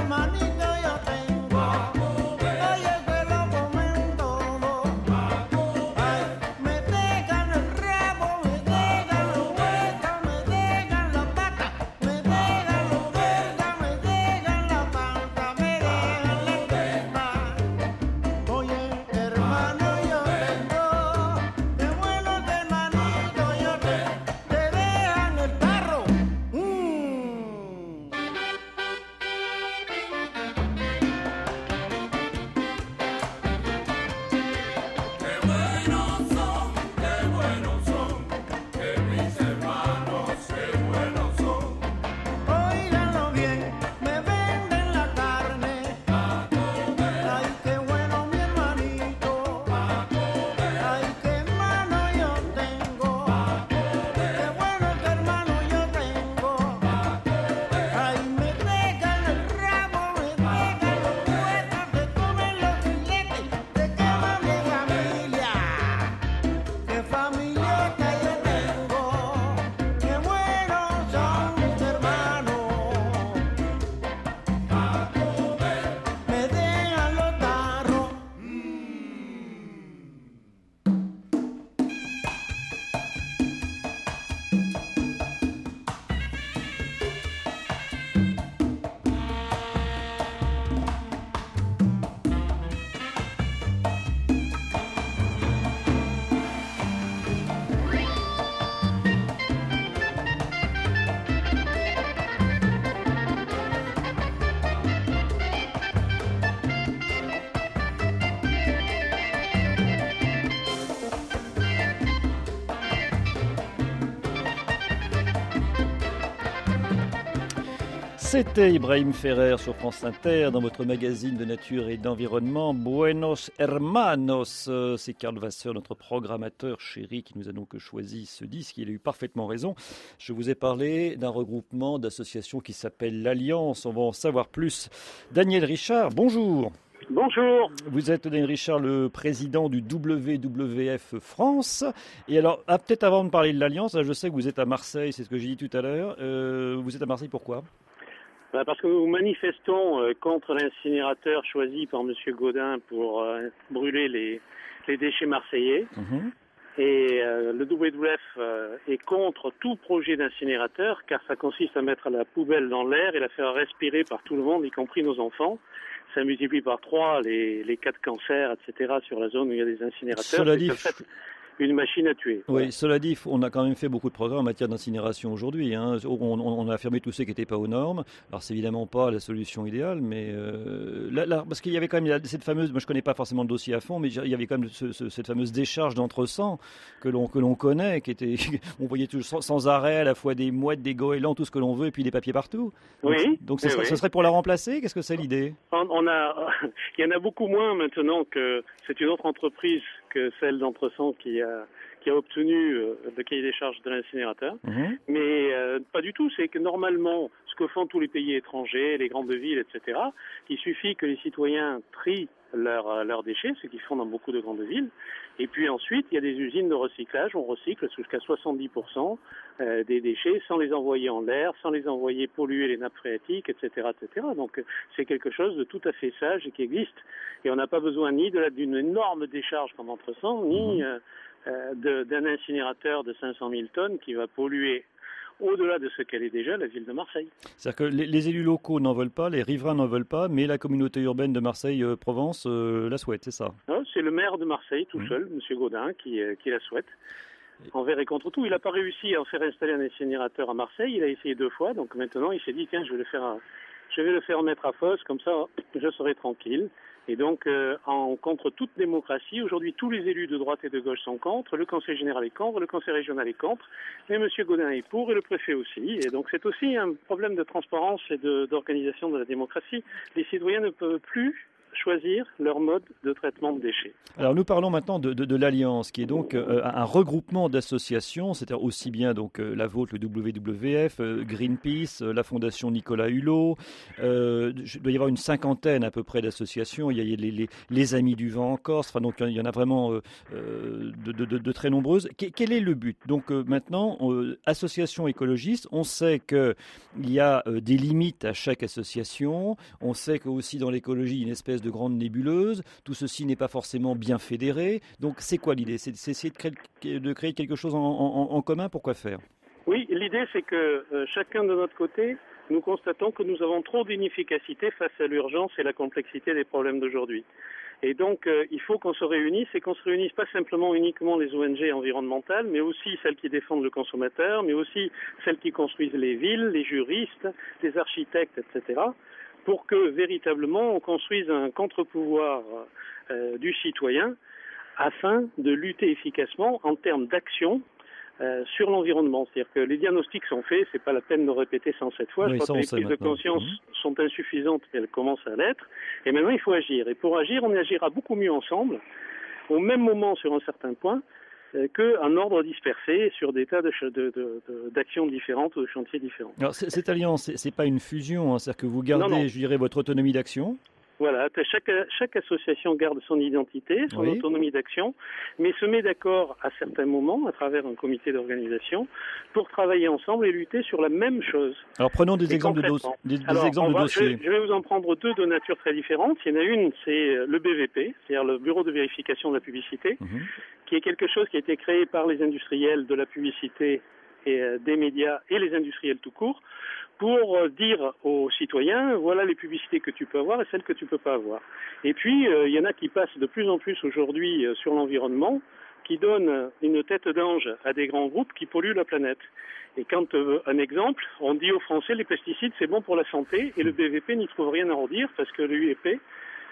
C'était Ibrahim Ferrer sur France Inter dans votre magazine de nature et d'environnement Buenos Hermanos. C'est Karl Vasseur, notre programmateur chéri, qui nous a donc choisi ce disque. Il a eu parfaitement raison. Je vous ai parlé d'un regroupement d'associations qui s'appelle l'Alliance. On va en savoir plus. Daniel Richard, bonjour. Bonjour. Vous êtes, Daniel Richard, le président du W W F France. Et alors, ah, peut-être avant de parler de l'Alliance, là, je sais que vous êtes à Marseille, c'est ce que j'ai dit tout à l'heure. Euh, vous êtes à Marseille, pourquoi ? Bah parce que nous manifestons euh, contre l'incinérateur choisi par M. Gaudin pour euh, brûler les, les déchets marseillais. Mmh. Et euh, le W W F euh, est contre tout projet d'incinérateur, car ça consiste à mettre la poubelle dans l'air et la faire respirer par tout le monde, y compris nos enfants. Ça multiplie par trois les, les cas de cancer, et cetera sur la zone où il y a des incinérateurs. Cela dit, une machine à tuer. Oui, ouais. Cela dit, on a quand même fait beaucoup de progrès en matière d'incinération aujourd'hui. Hein. On, on a affirmé tous ceux qui n'étaient pas aux normes. Alors, c'est évidemment pas la solution idéale, mais euh, là, là, parce qu'il y avait quand même cette fameuse, moi je connais pas forcément le dossier à fond, mais il y avait quand même ce, ce, cette fameuse décharge d'entre-sang que l'on que l'on connaît, qui était, on voyait toujours sans, sans arrêt à la fois des mouettes, des goélands, tout ce que l'on veut, et puis des papiers partout. Donc, oui. Donc, ce, oui, serait, oui. ce serait pour la remplacer. Qu'est-ce que c'est l'idée ? on, on a, il y en a beaucoup moins maintenant que c'est une autre entreprise que celle d'entre-sang qui a qui a obtenu euh, le cahier des charges de l'incinérateur. Mmh. Mais euh, pas du tout. C'est que normalement, ce que font tous les pays étrangers, les grandes villes, et cetera, il suffit que les citoyens trient leurs leurs déchets, ce qu'ils font dans beaucoup de grandes villes. Et puis ensuite, il y a des usines de recyclage. On recycle jusqu'à soixante-dix pour cent euh, des déchets sans les envoyer en l'air, sans les envoyer polluer les nappes phréatiques, et cetera, et cetera. Donc c'est quelque chose de tout à fait sage et qui existe. Et on n'a pas besoin ni de la, d'une énorme décharge comme entre-sang, ni euh, Euh, de, d'un incinérateur de cinq cent mille tonnes qui va polluer au-delà de ce qu'elle est déjà la ville de Marseille. C'est-à-dire que les, les élus locaux n'en veulent pas, les riverains n'en veulent pas, mais la communauté urbaine de Marseille-Provence euh, la souhaite, c'est ça ? Non, c'est le maire de Marseille tout mmh. seul, M. Gaudin, qui, euh, qui la souhaite. Envers et contre tout. Il n'a pas réussi à en faire installer un incinérateur à Marseille, il a essayé deux fois, donc maintenant il s'est dit, tiens, je vais le faire, à, je vais le faire mettre à Fos, comme ça je serai tranquille. Et donc, euh, en, contre toute démocratie, aujourd'hui, tous les élus de droite et de gauche sont contre, le conseil général est contre, le conseil régional est contre, mais M. Gaudin est pour et le préfet aussi. Et donc, c'est aussi un problème de transparence et de, d'organisation de la démocratie. Les citoyens ne peuvent plus choisir leur mode de traitement de déchets. Alors nous parlons maintenant de, de, de l'Alliance, qui est donc euh, un regroupement d'associations, c'est-à-dire aussi bien donc euh, la vôtre, le W W F, euh, Greenpeace, euh, la Fondation Nicolas Hulot. Euh, il doit y avoir une cinquantaine à peu près d'associations. Il y a les, les, les Amis du Vent en Corse. Enfin donc il y en a vraiment euh, de, de, de, de très nombreuses. Qu- quel est le but ? Donc euh, maintenant, euh, association écologiste, on sait que il y a euh, des limites à chaque association. On sait que aussi dans l'écologie, il y a une espèce de grande nébuleuse. Tout ceci n'est pas forcément bien fédéré. Donc, c'est quoi l'idée ? C'est, c'est essayer de créer, de créer quelque chose en, en, en commun. Pourquoi faire ? Oui, l'idée, c'est que euh, chacun de notre côté, nous constatons que nous avons trop d'inefficacité face à l'urgence et la complexité des problèmes d'aujourd'hui. Et donc, euh, il faut qu'on se réunisse et qu'on se réunisse pas simplement uniquement les O N G environnementales, mais aussi celles qui défendent le consommateur, mais aussi celles qui construisent les villes, les juristes, les architectes, et cetera, pour que véritablement on construise un contre-pouvoir euh, du citoyen afin de lutter efficacement en termes d'action euh, sur l'environnement. C'est-à-dire que les diagnostics sont faits, c'est pas la peine de répéter cent sept fois. Oui, je crois que les prises de conscience mmh. sont insuffisantes, mais elles commencent à l'être. Et maintenant, il faut agir. Et pour agir, on agira beaucoup mieux ensemble, au même moment sur un certain point, euh, qu'un ordre dispersé sur des tas de, de, de, de, d'actions différentes ou de chantiers différents. Alors, c- cette alliance, c'est, c'est pas une fusion, hein, c'est-à-dire que vous gardez, non, non. je dirais, votre autonomie d'action. Voilà, chaque, chaque association garde son identité, son oui. autonomie d'action, mais se met d'accord à certains moments, à travers un comité d'organisation, pour travailler ensemble et lutter sur la même chose. Alors prenons des et exemples de, dos- des, des Alors, exemples va, de dossiers. Je, je vais vous en prendre deux de nature très différente. Il y en a une, c'est le B V P, c'est-à-dire le Bureau de vérification de la publicité, mmh. qui est quelque chose qui a été créé par les industriels de la publicité et euh, des médias et les industriels tout court, pour dire aux citoyens, voilà les publicités que tu peux avoir et celles que tu peux pas avoir. Et puis, euh, il y en a qui passent de plus en plus aujourd'hui euh, sur l'environnement, qui donnent une tête d'ange à des grands groupes qui polluent la planète. Et quand, euh, un exemple, on dit aux Français, les pesticides, c'est bon pour la santé, et le B V P n'y trouve rien à redire, parce que le U E P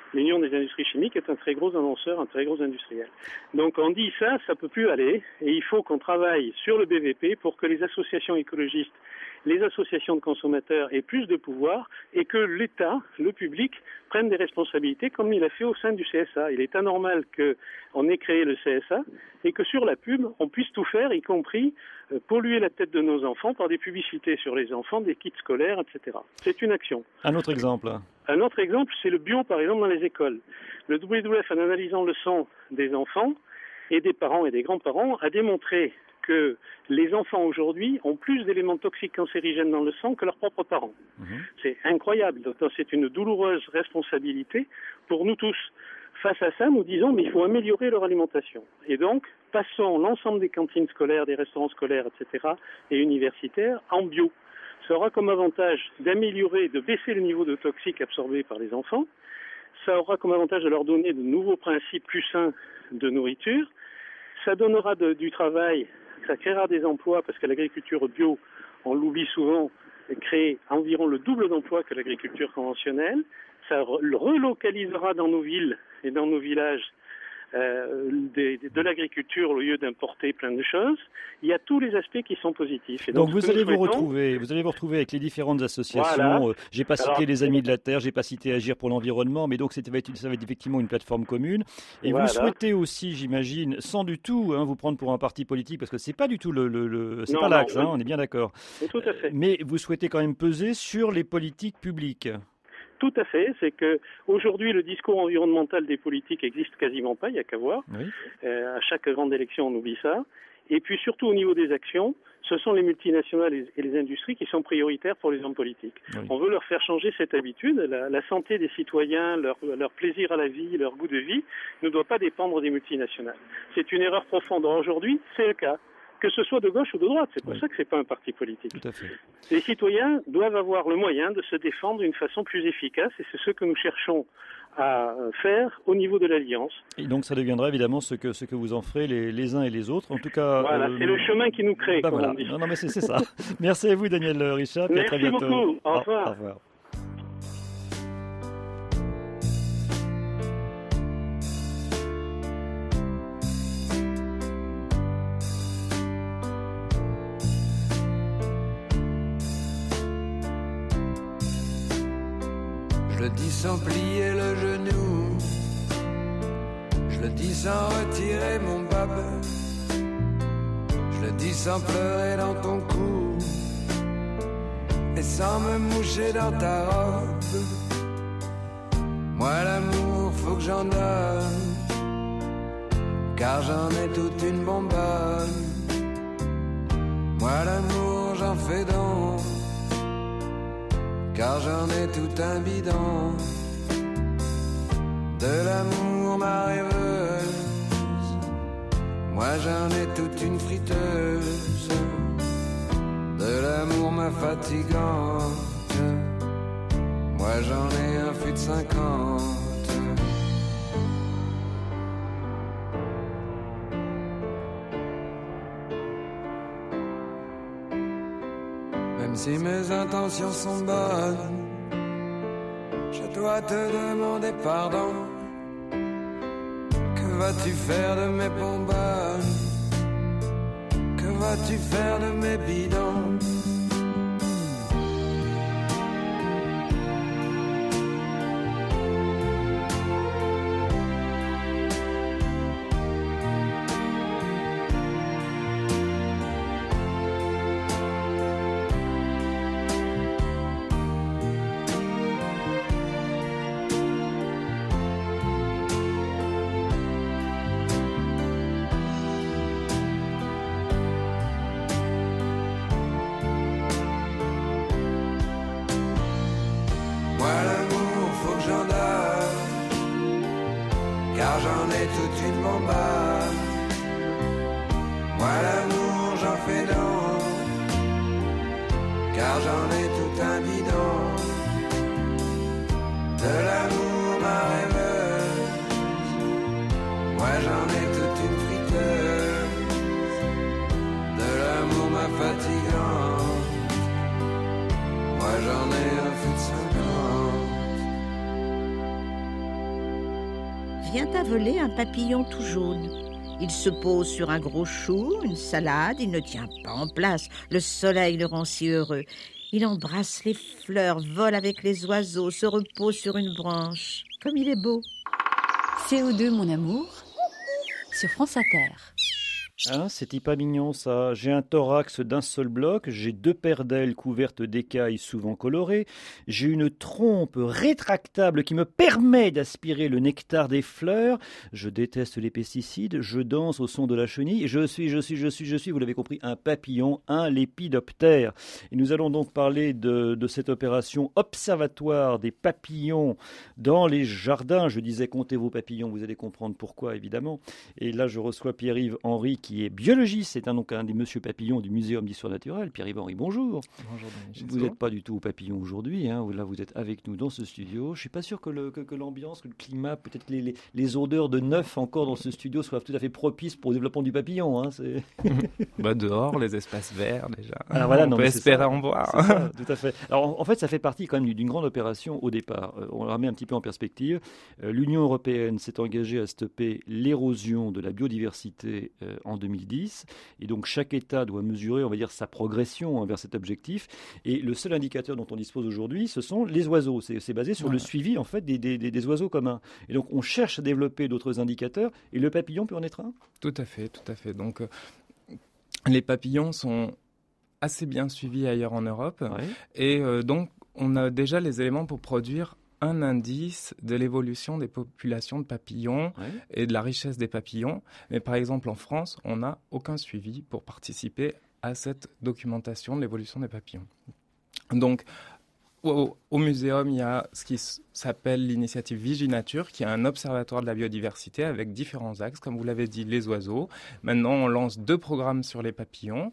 l'Union des industries chimiques est un très gros annonceur, un très gros industriel. Donc on dit ça, ça peut plus aller, et il faut qu'on travaille sur le B V P pour que les associations écologistes, les associations de consommateurs aient plus de pouvoir et que l'État, le public, prenne des responsabilités comme il a fait au sein du C S A. Il est anormal qu'on ait créé le C S A et que sur la pub, on puisse tout faire, y compris euh, polluer la tête de nos enfants par des publicités sur les enfants, des kits scolaires, et cetera. C'est une action. Un autre exemple. Un autre exemple, c'est le bio, par exemple, dans les écoles. Le W W F, en analysant le sang des enfants et des parents et des grands-parents, a démontré que les enfants aujourd'hui ont plus d'éléments toxiques cancérigènes dans le sang que leurs propres parents. Mmh. C'est incroyable. Donc, c'est une douloureuse responsabilité pour nous tous. Face à ça, nous disons mais il faut améliorer leur alimentation. Et donc, passons l'ensemble des cantines scolaires, des restaurants scolaires, et cetera, et universitaires en bio. Ça aura comme avantage d'améliorer, de baisser le niveau de toxiques absorbés par les enfants. Ça aura comme avantage de leur donner de nouveaux principes plus sains de nourriture. Ça donnera de, du travail, ça créera des emplois, parce que l'agriculture bio, on l'oublie souvent, crée environ le double d'emplois que l'agriculture conventionnelle. Ça relocalisera dans nos villes et dans nos villages euh, de, de, de l'agriculture au lieu d'importer plein de choses. Il y a tous les aspects qui sont positifs. Et donc, donc vous allez vous vous retrouver, vous allez vous retrouver avec les différentes associations. Voilà. Euh, j'ai pas cité Alors, les Amis de la Terre, j'ai pas cité Agir pour l'environnement, mais donc ça va être, ça va être effectivement une plateforme commune. Et voilà. vous souhaitez aussi, j'imagine, sans du tout hein, vous prendre pour un parti politique, parce que c'est pas du tout le, le, le c'est non, pas l'axe, non, hein, oui. on est bien d'accord. Tout à fait. Mais vous souhaitez quand même peser sur les politiques publiques. Tout à fait, c'est que aujourd'hui le discours environnemental des politiques existe quasiment pas, il n'y a qu'à voir. Oui. Euh, à chaque grande élection, on oublie ça. Et puis surtout au niveau des actions, ce sont les multinationales et les industries qui sont prioritaires pour les hommes politiques. Oui. On veut leur faire changer cette habitude. La, la santé des citoyens, leur, leur plaisir à la vie, leur goût de vie ne doit pas dépendre des multinationales. C'est une erreur profonde. Aujourd'hui, c'est le cas. Que ce soit de gauche ou de droite, c'est pour oui. ça que c'est pas un parti politique. Tout à fait. Les citoyens doivent avoir le moyen de se défendre d'une façon plus efficace et c'est ce que nous cherchons à faire au niveau de l'Alliance. Et donc ça deviendra évidemment ce que, ce que vous en ferez les, les uns et les autres. En tout cas, voilà, euh, c'est le chemin qui nous crée, bah comme voilà. on dit. Non, non, mais c'est, c'est ça. Merci à vous, Daniel Richard. Merci à très bientôt. beaucoup. Au revoir. Au, au revoir. Je le dis sans plier le genou, je le dis sans retirer mon bab, je le dis sans pleurer dans ton cou et sans me moucher dans ta robe. Moi l'amour faut que j'en donne, car j'en ai toute une bonbonne. Moi l'amour j'en fais donc, car j'en ai tout un bidon. De l'amour ma rêveuse, moi j'en ai toute une friteuse. De l'amour ma fatigante, moi j'en ai un fût de cinquante. Même si mes intentions sont bonnes, je dois te demander pardon. Que vas-tu faire de mes bonbonnes? Que vas-tu faire de mes bidons? vient à voler un papillon tout jaune. Il se pose sur un gros chou, une salade, il ne tient pas en place. Le soleil le rend si heureux. Il embrasse les fleurs, vole avec les oiseaux, se repose sur une branche. Comme il est beau. C O deux, mon amour, sur France Inter. Hein, c'est pas mignon ça. J'ai un thorax d'un seul bloc, j'ai deux paires d'ailes couvertes d'écailles souvent colorées, j'ai une trompe rétractable qui me permet d'aspirer le nectar des fleurs, je déteste les pesticides, je danse au son de la chenille, je suis, je suis, je suis, je suis, vous l'avez compris, un papillon, un lépidoptère. Et nous allons donc parler de, de cette opération observatoire des papillons dans les jardins. Je disais comptez vos papillons, vous allez comprendre pourquoi évidemment. Et là je reçois Pierre-Yves Henry qui est biologiste, c'est un, donc un des monsieur papillons du Muséum d'histoire naturelle. Pierre-Yves Henry, bonjour. Bonjour. Vous n'êtes pas du tout au papillon aujourd'hui, hein. Là vous êtes avec nous dans ce studio. Je ne suis pas sûr que, le, que, que l'ambiance, que le climat, peut-être que les, les, les odeurs de neuf encore dans ce studio soient tout à fait propices pour le développement du papillon. Hein. C'est... bah dehors, les espaces verts déjà. Alors voilà, on non, peut espérer ça, en voir. C'est ça, tout à fait. Alors en, en fait, ça fait partie quand même d'une grande opération au départ. Euh, on la remet un petit peu en perspective. Euh, L'Union européenne s'est engagée à stopper l'érosion de la biodiversité euh, en deux mille dix. Et donc chaque État doit mesurer, on va dire, sa progression hein, vers cet objectif. Et le seul indicateur dont on dispose aujourd'hui, ce sont les oiseaux. C'est, c'est basé sur ouais. le suivi en fait des, des, des, des oiseaux communs. Et donc on cherche à développer d'autres indicateurs. Et le papillon peut en être un ? Tout à fait, tout à fait. Donc euh, les papillons sont assez bien suivis ailleurs en Europe. Ouais. Et euh, donc on a déjà les éléments pour produire un indice de l'évolution des populations de papillons ouais. et de la richesse des papillons. Mais par exemple, en France, on n'a aucun suivi pour participer à cette documentation de l'évolution des papillons. Donc, au, au muséum, il y a ce qui s'appelle l'initiative Viginature, qui est un observatoire de la biodiversité avec différents axes, comme vous l'avez dit, les oiseaux. Maintenant, on lance deux programmes sur les papillons.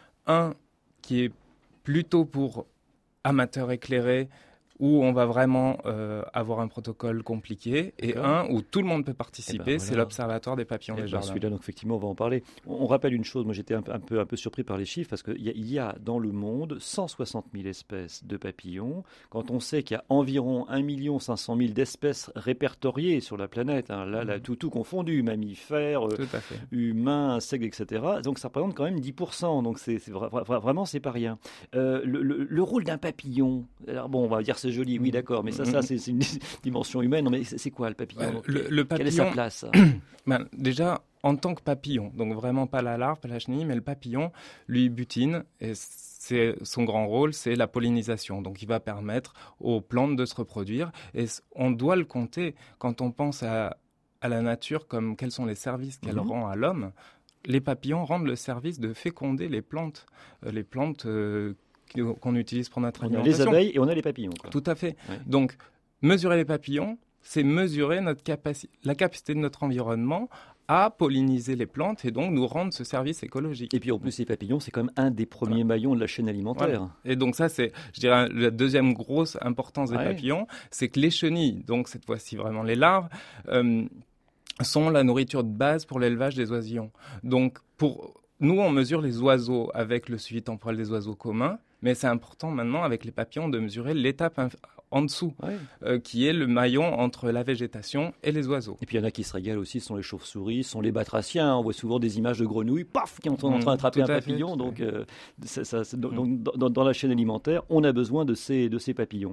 Un qui est plutôt pour amateurs éclairés, où on va vraiment euh, avoir un protocole compliqué, et D'accord. un où tout le monde peut participer, eh ben, voilà. c'est l'Observatoire des papillons eh des ben, jardins. Celui-là, donc effectivement, on va en parler. On, on rappelle une chose, moi j'étais un, un, peu, un peu surpris par les chiffres, parce qu'il y, y a dans le monde cent soixante mille espèces de papillons, quand on sait qu'il y a environ un million cinq cent mille d'espèces répertoriées sur la planète, hein, là, mmh. là, tout, tout confondu, mammifères, euh, humains, insectes, et cetera. Donc ça représente quand même dix pour cent, donc c'est, c'est vra- vra- vraiment, c'est pas rien. Euh, le, le, le rôle d'un papillon, alors bon, on va dire c'est joli, oui, d'accord, mais ça, ça c'est, c'est une dimension humaine. Non, mais c'est, c'est quoi le papillon euh, donc, le, le papillon, quelle est sa place ben, déjà, en tant que papillon, donc vraiment pas la larve, pas la chenille, mais le papillon, lui butine, et c'est, son grand rôle, c'est la pollinisation. Donc il va permettre aux plantes de se reproduire, et on doit le compter quand on pense à, à la nature, comme quels sont les services qu'elle mm-hmm. rend à l'homme. Les papillons rendent le service de féconder les plantes, euh, les plantes euh, qu'on utilise pour notre alimentation. On a les abeilles et on a les papillons. Quoi. Tout à fait. Ouais. Donc, mesurer les papillons, c'est mesurer notre capaci- la capacité de notre environnement à polliniser les plantes et donc nous rendre ce service écologique. Et puis en plus, les papillons, c'est quand même un des premiers voilà. maillons de la chaîne alimentaire. Voilà. Et donc ça, c'est, je dirais, la deuxième grosse importance des ouais. papillons, c'est que les chenilles, donc cette fois-ci vraiment les larves, euh, sont la nourriture de base pour l'élevage des oisillons. Donc, pour nous, on mesure les oiseaux avec le suivi temporel des oiseaux communs, mais c'est important maintenant, avec les papillons, de mesurer l'étape inf- en dessous, ouais. euh, qui est le maillon entre la végétation et les oiseaux. Et puis il y en a qui se régalent aussi, ce sont les chauves-souris, ce sont les batraciens. On voit souvent des images de grenouilles, paf, qui sont en train d'attraper mmh, un papillon. Fait, donc, euh, ça, ça, c'est, donc mmh. dans, dans la chaîne alimentaire, on a besoin de ces, de ces papillons.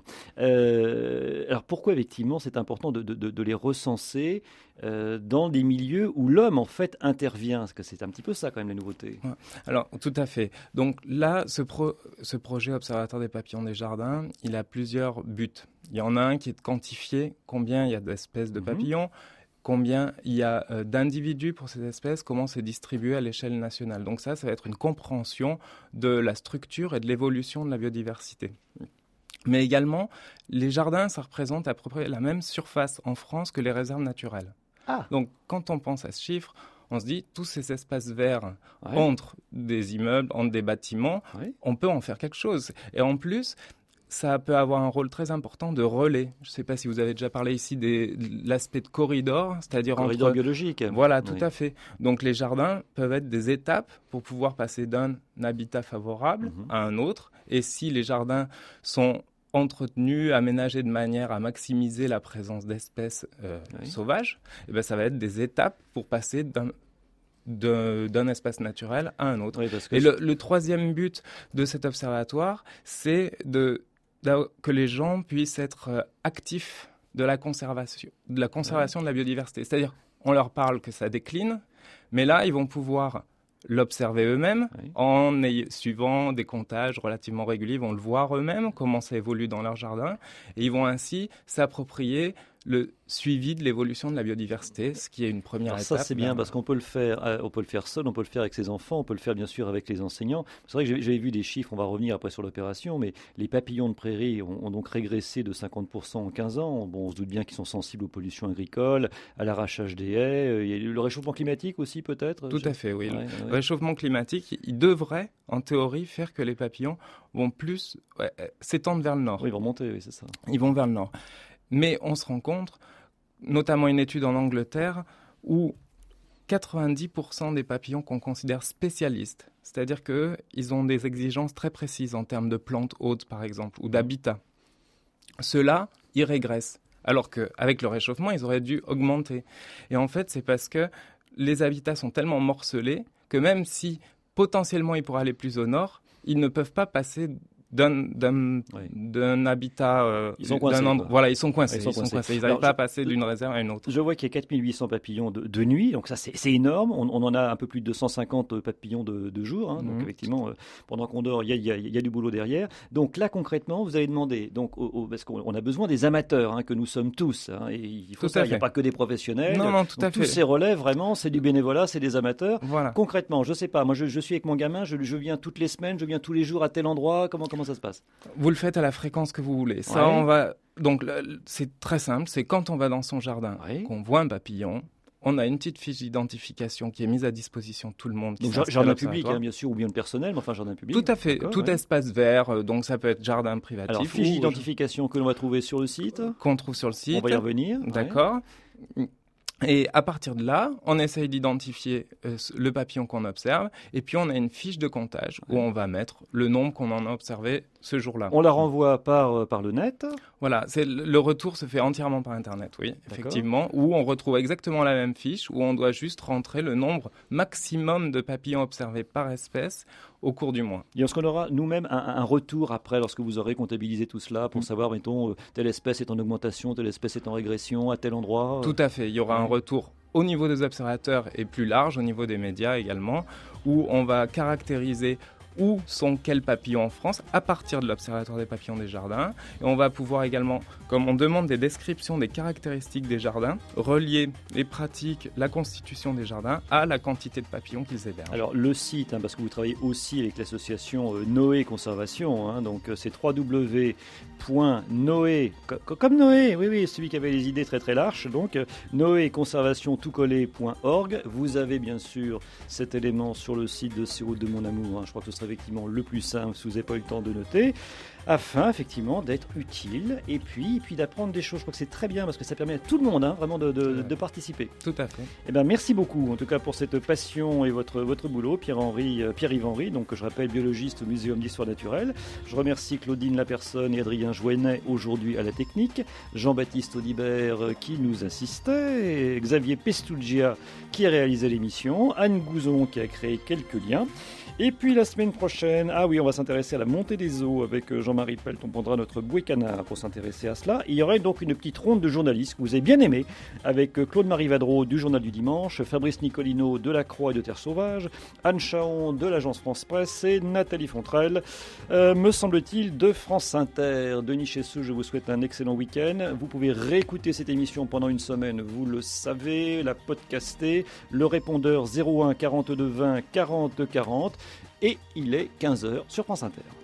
Euh, alors pourquoi effectivement c'est important de, de, de, de les recenser euh, dans des milieux où l'homme en fait intervient, parce que c'est un petit peu ça quand même la nouveauté. Ouais. Alors tout à fait. Donc là, ce, pro, ce projet Observatoire des papillons des jardins, il a plusieurs buts. Il y en a un qui est de quantifier combien il y a d'espèces de papillons, mmh. combien il y a euh, d'individus pour ces espèces, comment c'est distribué à l'échelle nationale. Donc ça, ça va être une compréhension de la structure et de l'évolution de la biodiversité. Mais également, les jardins, ça représente à peu près la même surface en France que les réserves naturelles. Ah. Donc quand on pense à ce chiffre, on se dit, tous ces espaces verts ouais. entre des immeubles, entre des bâtiments, ouais. on peut en faire quelque chose. Et en plus, ça peut avoir un rôle très important de relais. Je ne sais pas si vous avez déjà parlé ici des, de l'aspect de corridor, c'est-à-dire corridor entre... biologique. Voilà, tout oui. à fait. Donc les jardins peuvent être des étapes pour pouvoir passer d'un habitat favorable mmh. à un autre. Et si les jardins sont entretenus, aménagés de manière à maximiser la présence d'espèces euh, oui. sauvages, et ben ça va être des étapes pour passer d'un, de, d'un espace naturel à un autre. Oui, parce que et le, le troisième but de cet observatoire, c'est de, de, que les gens puissent être euh, actifs de la conservation, de la conservation oui. de la biodiversité. C'est-à-dire, on leur parle que ça décline, mais là, ils vont pouvoir l'observer eux-mêmes oui. en ay- suivant des comptages relativement réguliers. Ils vont le voir eux-mêmes, comment ça évolue dans leur jardin, et ils vont ainsi s'approprier le suivi de l'évolution de la biodiversité, ce qui est une première Alors étape. Ça, c'est bien, parce qu'on peut le faire, euh, on peut le faire seul, on peut le faire avec ses enfants, on peut le faire bien sûr avec les enseignants. C'est vrai que j'ai, j'avais vu des chiffres, on va revenir après sur l'opération, mais les papillons de prairie ont, ont donc régressé de cinquante pour cent en quinze ans. Bon, on se doute bien qu'ils sont sensibles aux pollutions agricoles, à l'arrachage des haies. Il y a le réchauffement climatique aussi, peut-être. Tout à fait, oui. Ouais, le ouais. réchauffement climatique, il devrait, en théorie, faire que les papillons vont plus ouais, s'étendre vers le nord. Oui, ils vont monter, oui, c'est ça. Ils vont vers le nord. Mais on se rend compte, notamment une étude en Angleterre, où quatre-vingt-dix pour cent des papillons qu'on considère spécialistes, c'est-à-dire qu'ils ont des exigences très précises en termes de plantes hôtes, par exemple, ou d'habitat. Ceux-là, ils régressent, alors qu'avec le réchauffement, ils auraient dû augmenter. Et en fait, c'est parce que les habitats sont tellement morcelés que même si potentiellement ils pourraient aller plus au nord, ils ne peuvent pas passer d'un, d'un, oui. d'un habitat, euh, ils sont coincés, d'un endroit. Voilà, ils sont coincés. Ils, sont ils, sont coincés. coincés. Ils n'arrivent pas à passer d'une réserve à une autre. Je vois qu'il y a quatre mille huit cents papillons de, de nuit, donc ça c'est, c'est énorme. On, on en a un peu plus de deux cent cinquante papillons de, de jour, hein, mmh. donc effectivement, euh, pendant qu'on dort, il y, y, y, y a du boulot derrière. Donc là concrètement, vous allez demander, donc, au, au, parce qu'on a besoin des amateurs, hein, que nous sommes tous, hein, et il faut tout ça, il n'y a pas que des professionnels. Non, non, tout donc, à fait. Tous ces relèves, vraiment, c'est du bénévolat, c'est des amateurs. Voilà. Concrètement, je sais pas, moi je, je suis avec mon gamin, je, je viens toutes les semaines, je viens tous les jours à tel endroit, comment, comment ça se passe? Vous le faites à la fréquence que vous voulez. Ça, ouais. on va. Donc, c'est très simple. C'est quand on va dans son jardin, ouais. qu'on voit un papillon. On a une petite fiche d'identification qui est mise à disposition de tout le monde. Donc, jardin public, hein, bien sûr, ou bien le personnel, mais enfin, jardin public. Tout à fait. Tout ouais. espace vert. Donc, ça peut être jardin privatif. Alors, fiche d'identification que l'on va trouver sur le site. Qu'on trouve sur le site. On va y revenir. D'accord. Ouais. Et à partir de là, on essaye d'identifier euh, le papillon qu'on observe, et puis on a une fiche de comptage où on va mettre le nombre qu'on en a observé ce jour-là. On la renvoie par, par le net. Voilà, c'est, le retour se fait entièrement par Internet, oui, D'accord. effectivement, où on retrouve exactement la même fiche, où on doit juste rentrer le nombre maximum de papillons observés par espèce au cours du mois. Et est-ce qu'on aura nous-mêmes un, un retour après, lorsque vous aurez comptabilisé tout cela, pour mmh. savoir, mettons, telle espèce est en augmentation, telle espèce est en régression, à tel endroit? Tout à fait, il y aura mmh. un retour au niveau des observateurs et plus large, au niveau des médias également, où on va caractériser où sont quels papillons en France à partir de l'Observatoire des papillons des jardins. Et on va pouvoir également, comme on demande des descriptions des caractéristiques des jardins, relier les pratiques, la constitution des jardins à la quantité de papillons qu'ils hébergent. Alors le site, hein, parce que vous travaillez aussi avec l'association euh, Noé Conservation, hein, donc euh, c'est w w w point noé, co- comme Noé, oui, oui, celui qui avait les idées très très larges, donc euh, noé conservation tout collé point org. Vous avez bien sûr cet élément sur le site de C'est Route de mon amour, hein. Je crois que ce serait effectivement le plus simple si vous n'avez pas eu le temps de noter, afin effectivement d'être utile et puis, et puis d'apprendre des choses. Je crois que c'est très bien parce que ça permet à tout le monde, hein, vraiment de, de, de participer. Tout à fait. Eh ben, merci beaucoup en tout cas pour cette passion et votre, votre boulot, Pierre-Henri, euh, Pierre-Yves Henry, donc je rappelle biologiste au Muséum d'Histoire Naturelle. Je remercie Claudine Lapersonne et Adrien Jouenet aujourd'hui à la technique, Jean-Baptiste Audibert euh, qui nous assistait, Xavier Pestuggia qui a réalisé l'émission, Anne Gouzon qui a créé quelques liens. Et puis la semaine prochaine, ah oui, on va s'intéresser à la montée des eaux avec Jean-Marie Pelt. On prendra notre bouée canard pour s'intéresser à cela. Il y aurait donc une petite ronde de journalistes que vous avez bien aimé, avec Claude-Marie Vadreau du Journal du Dimanche, Fabrice Nicolino de La Croix et de Terre Sauvage, Anne Chaon de l'agence France Presse et Nathalie Fontrelle, euh, me semble-t-il, de France Inter. Denis Chessou, je vous souhaite un excellent week-end. Vous pouvez réécouter cette émission pendant une semaine, vous le savez, la podcaster, le répondeur zéro un quarante-deux vingt quarante quarante. Et il est quinze heures sur France Inter.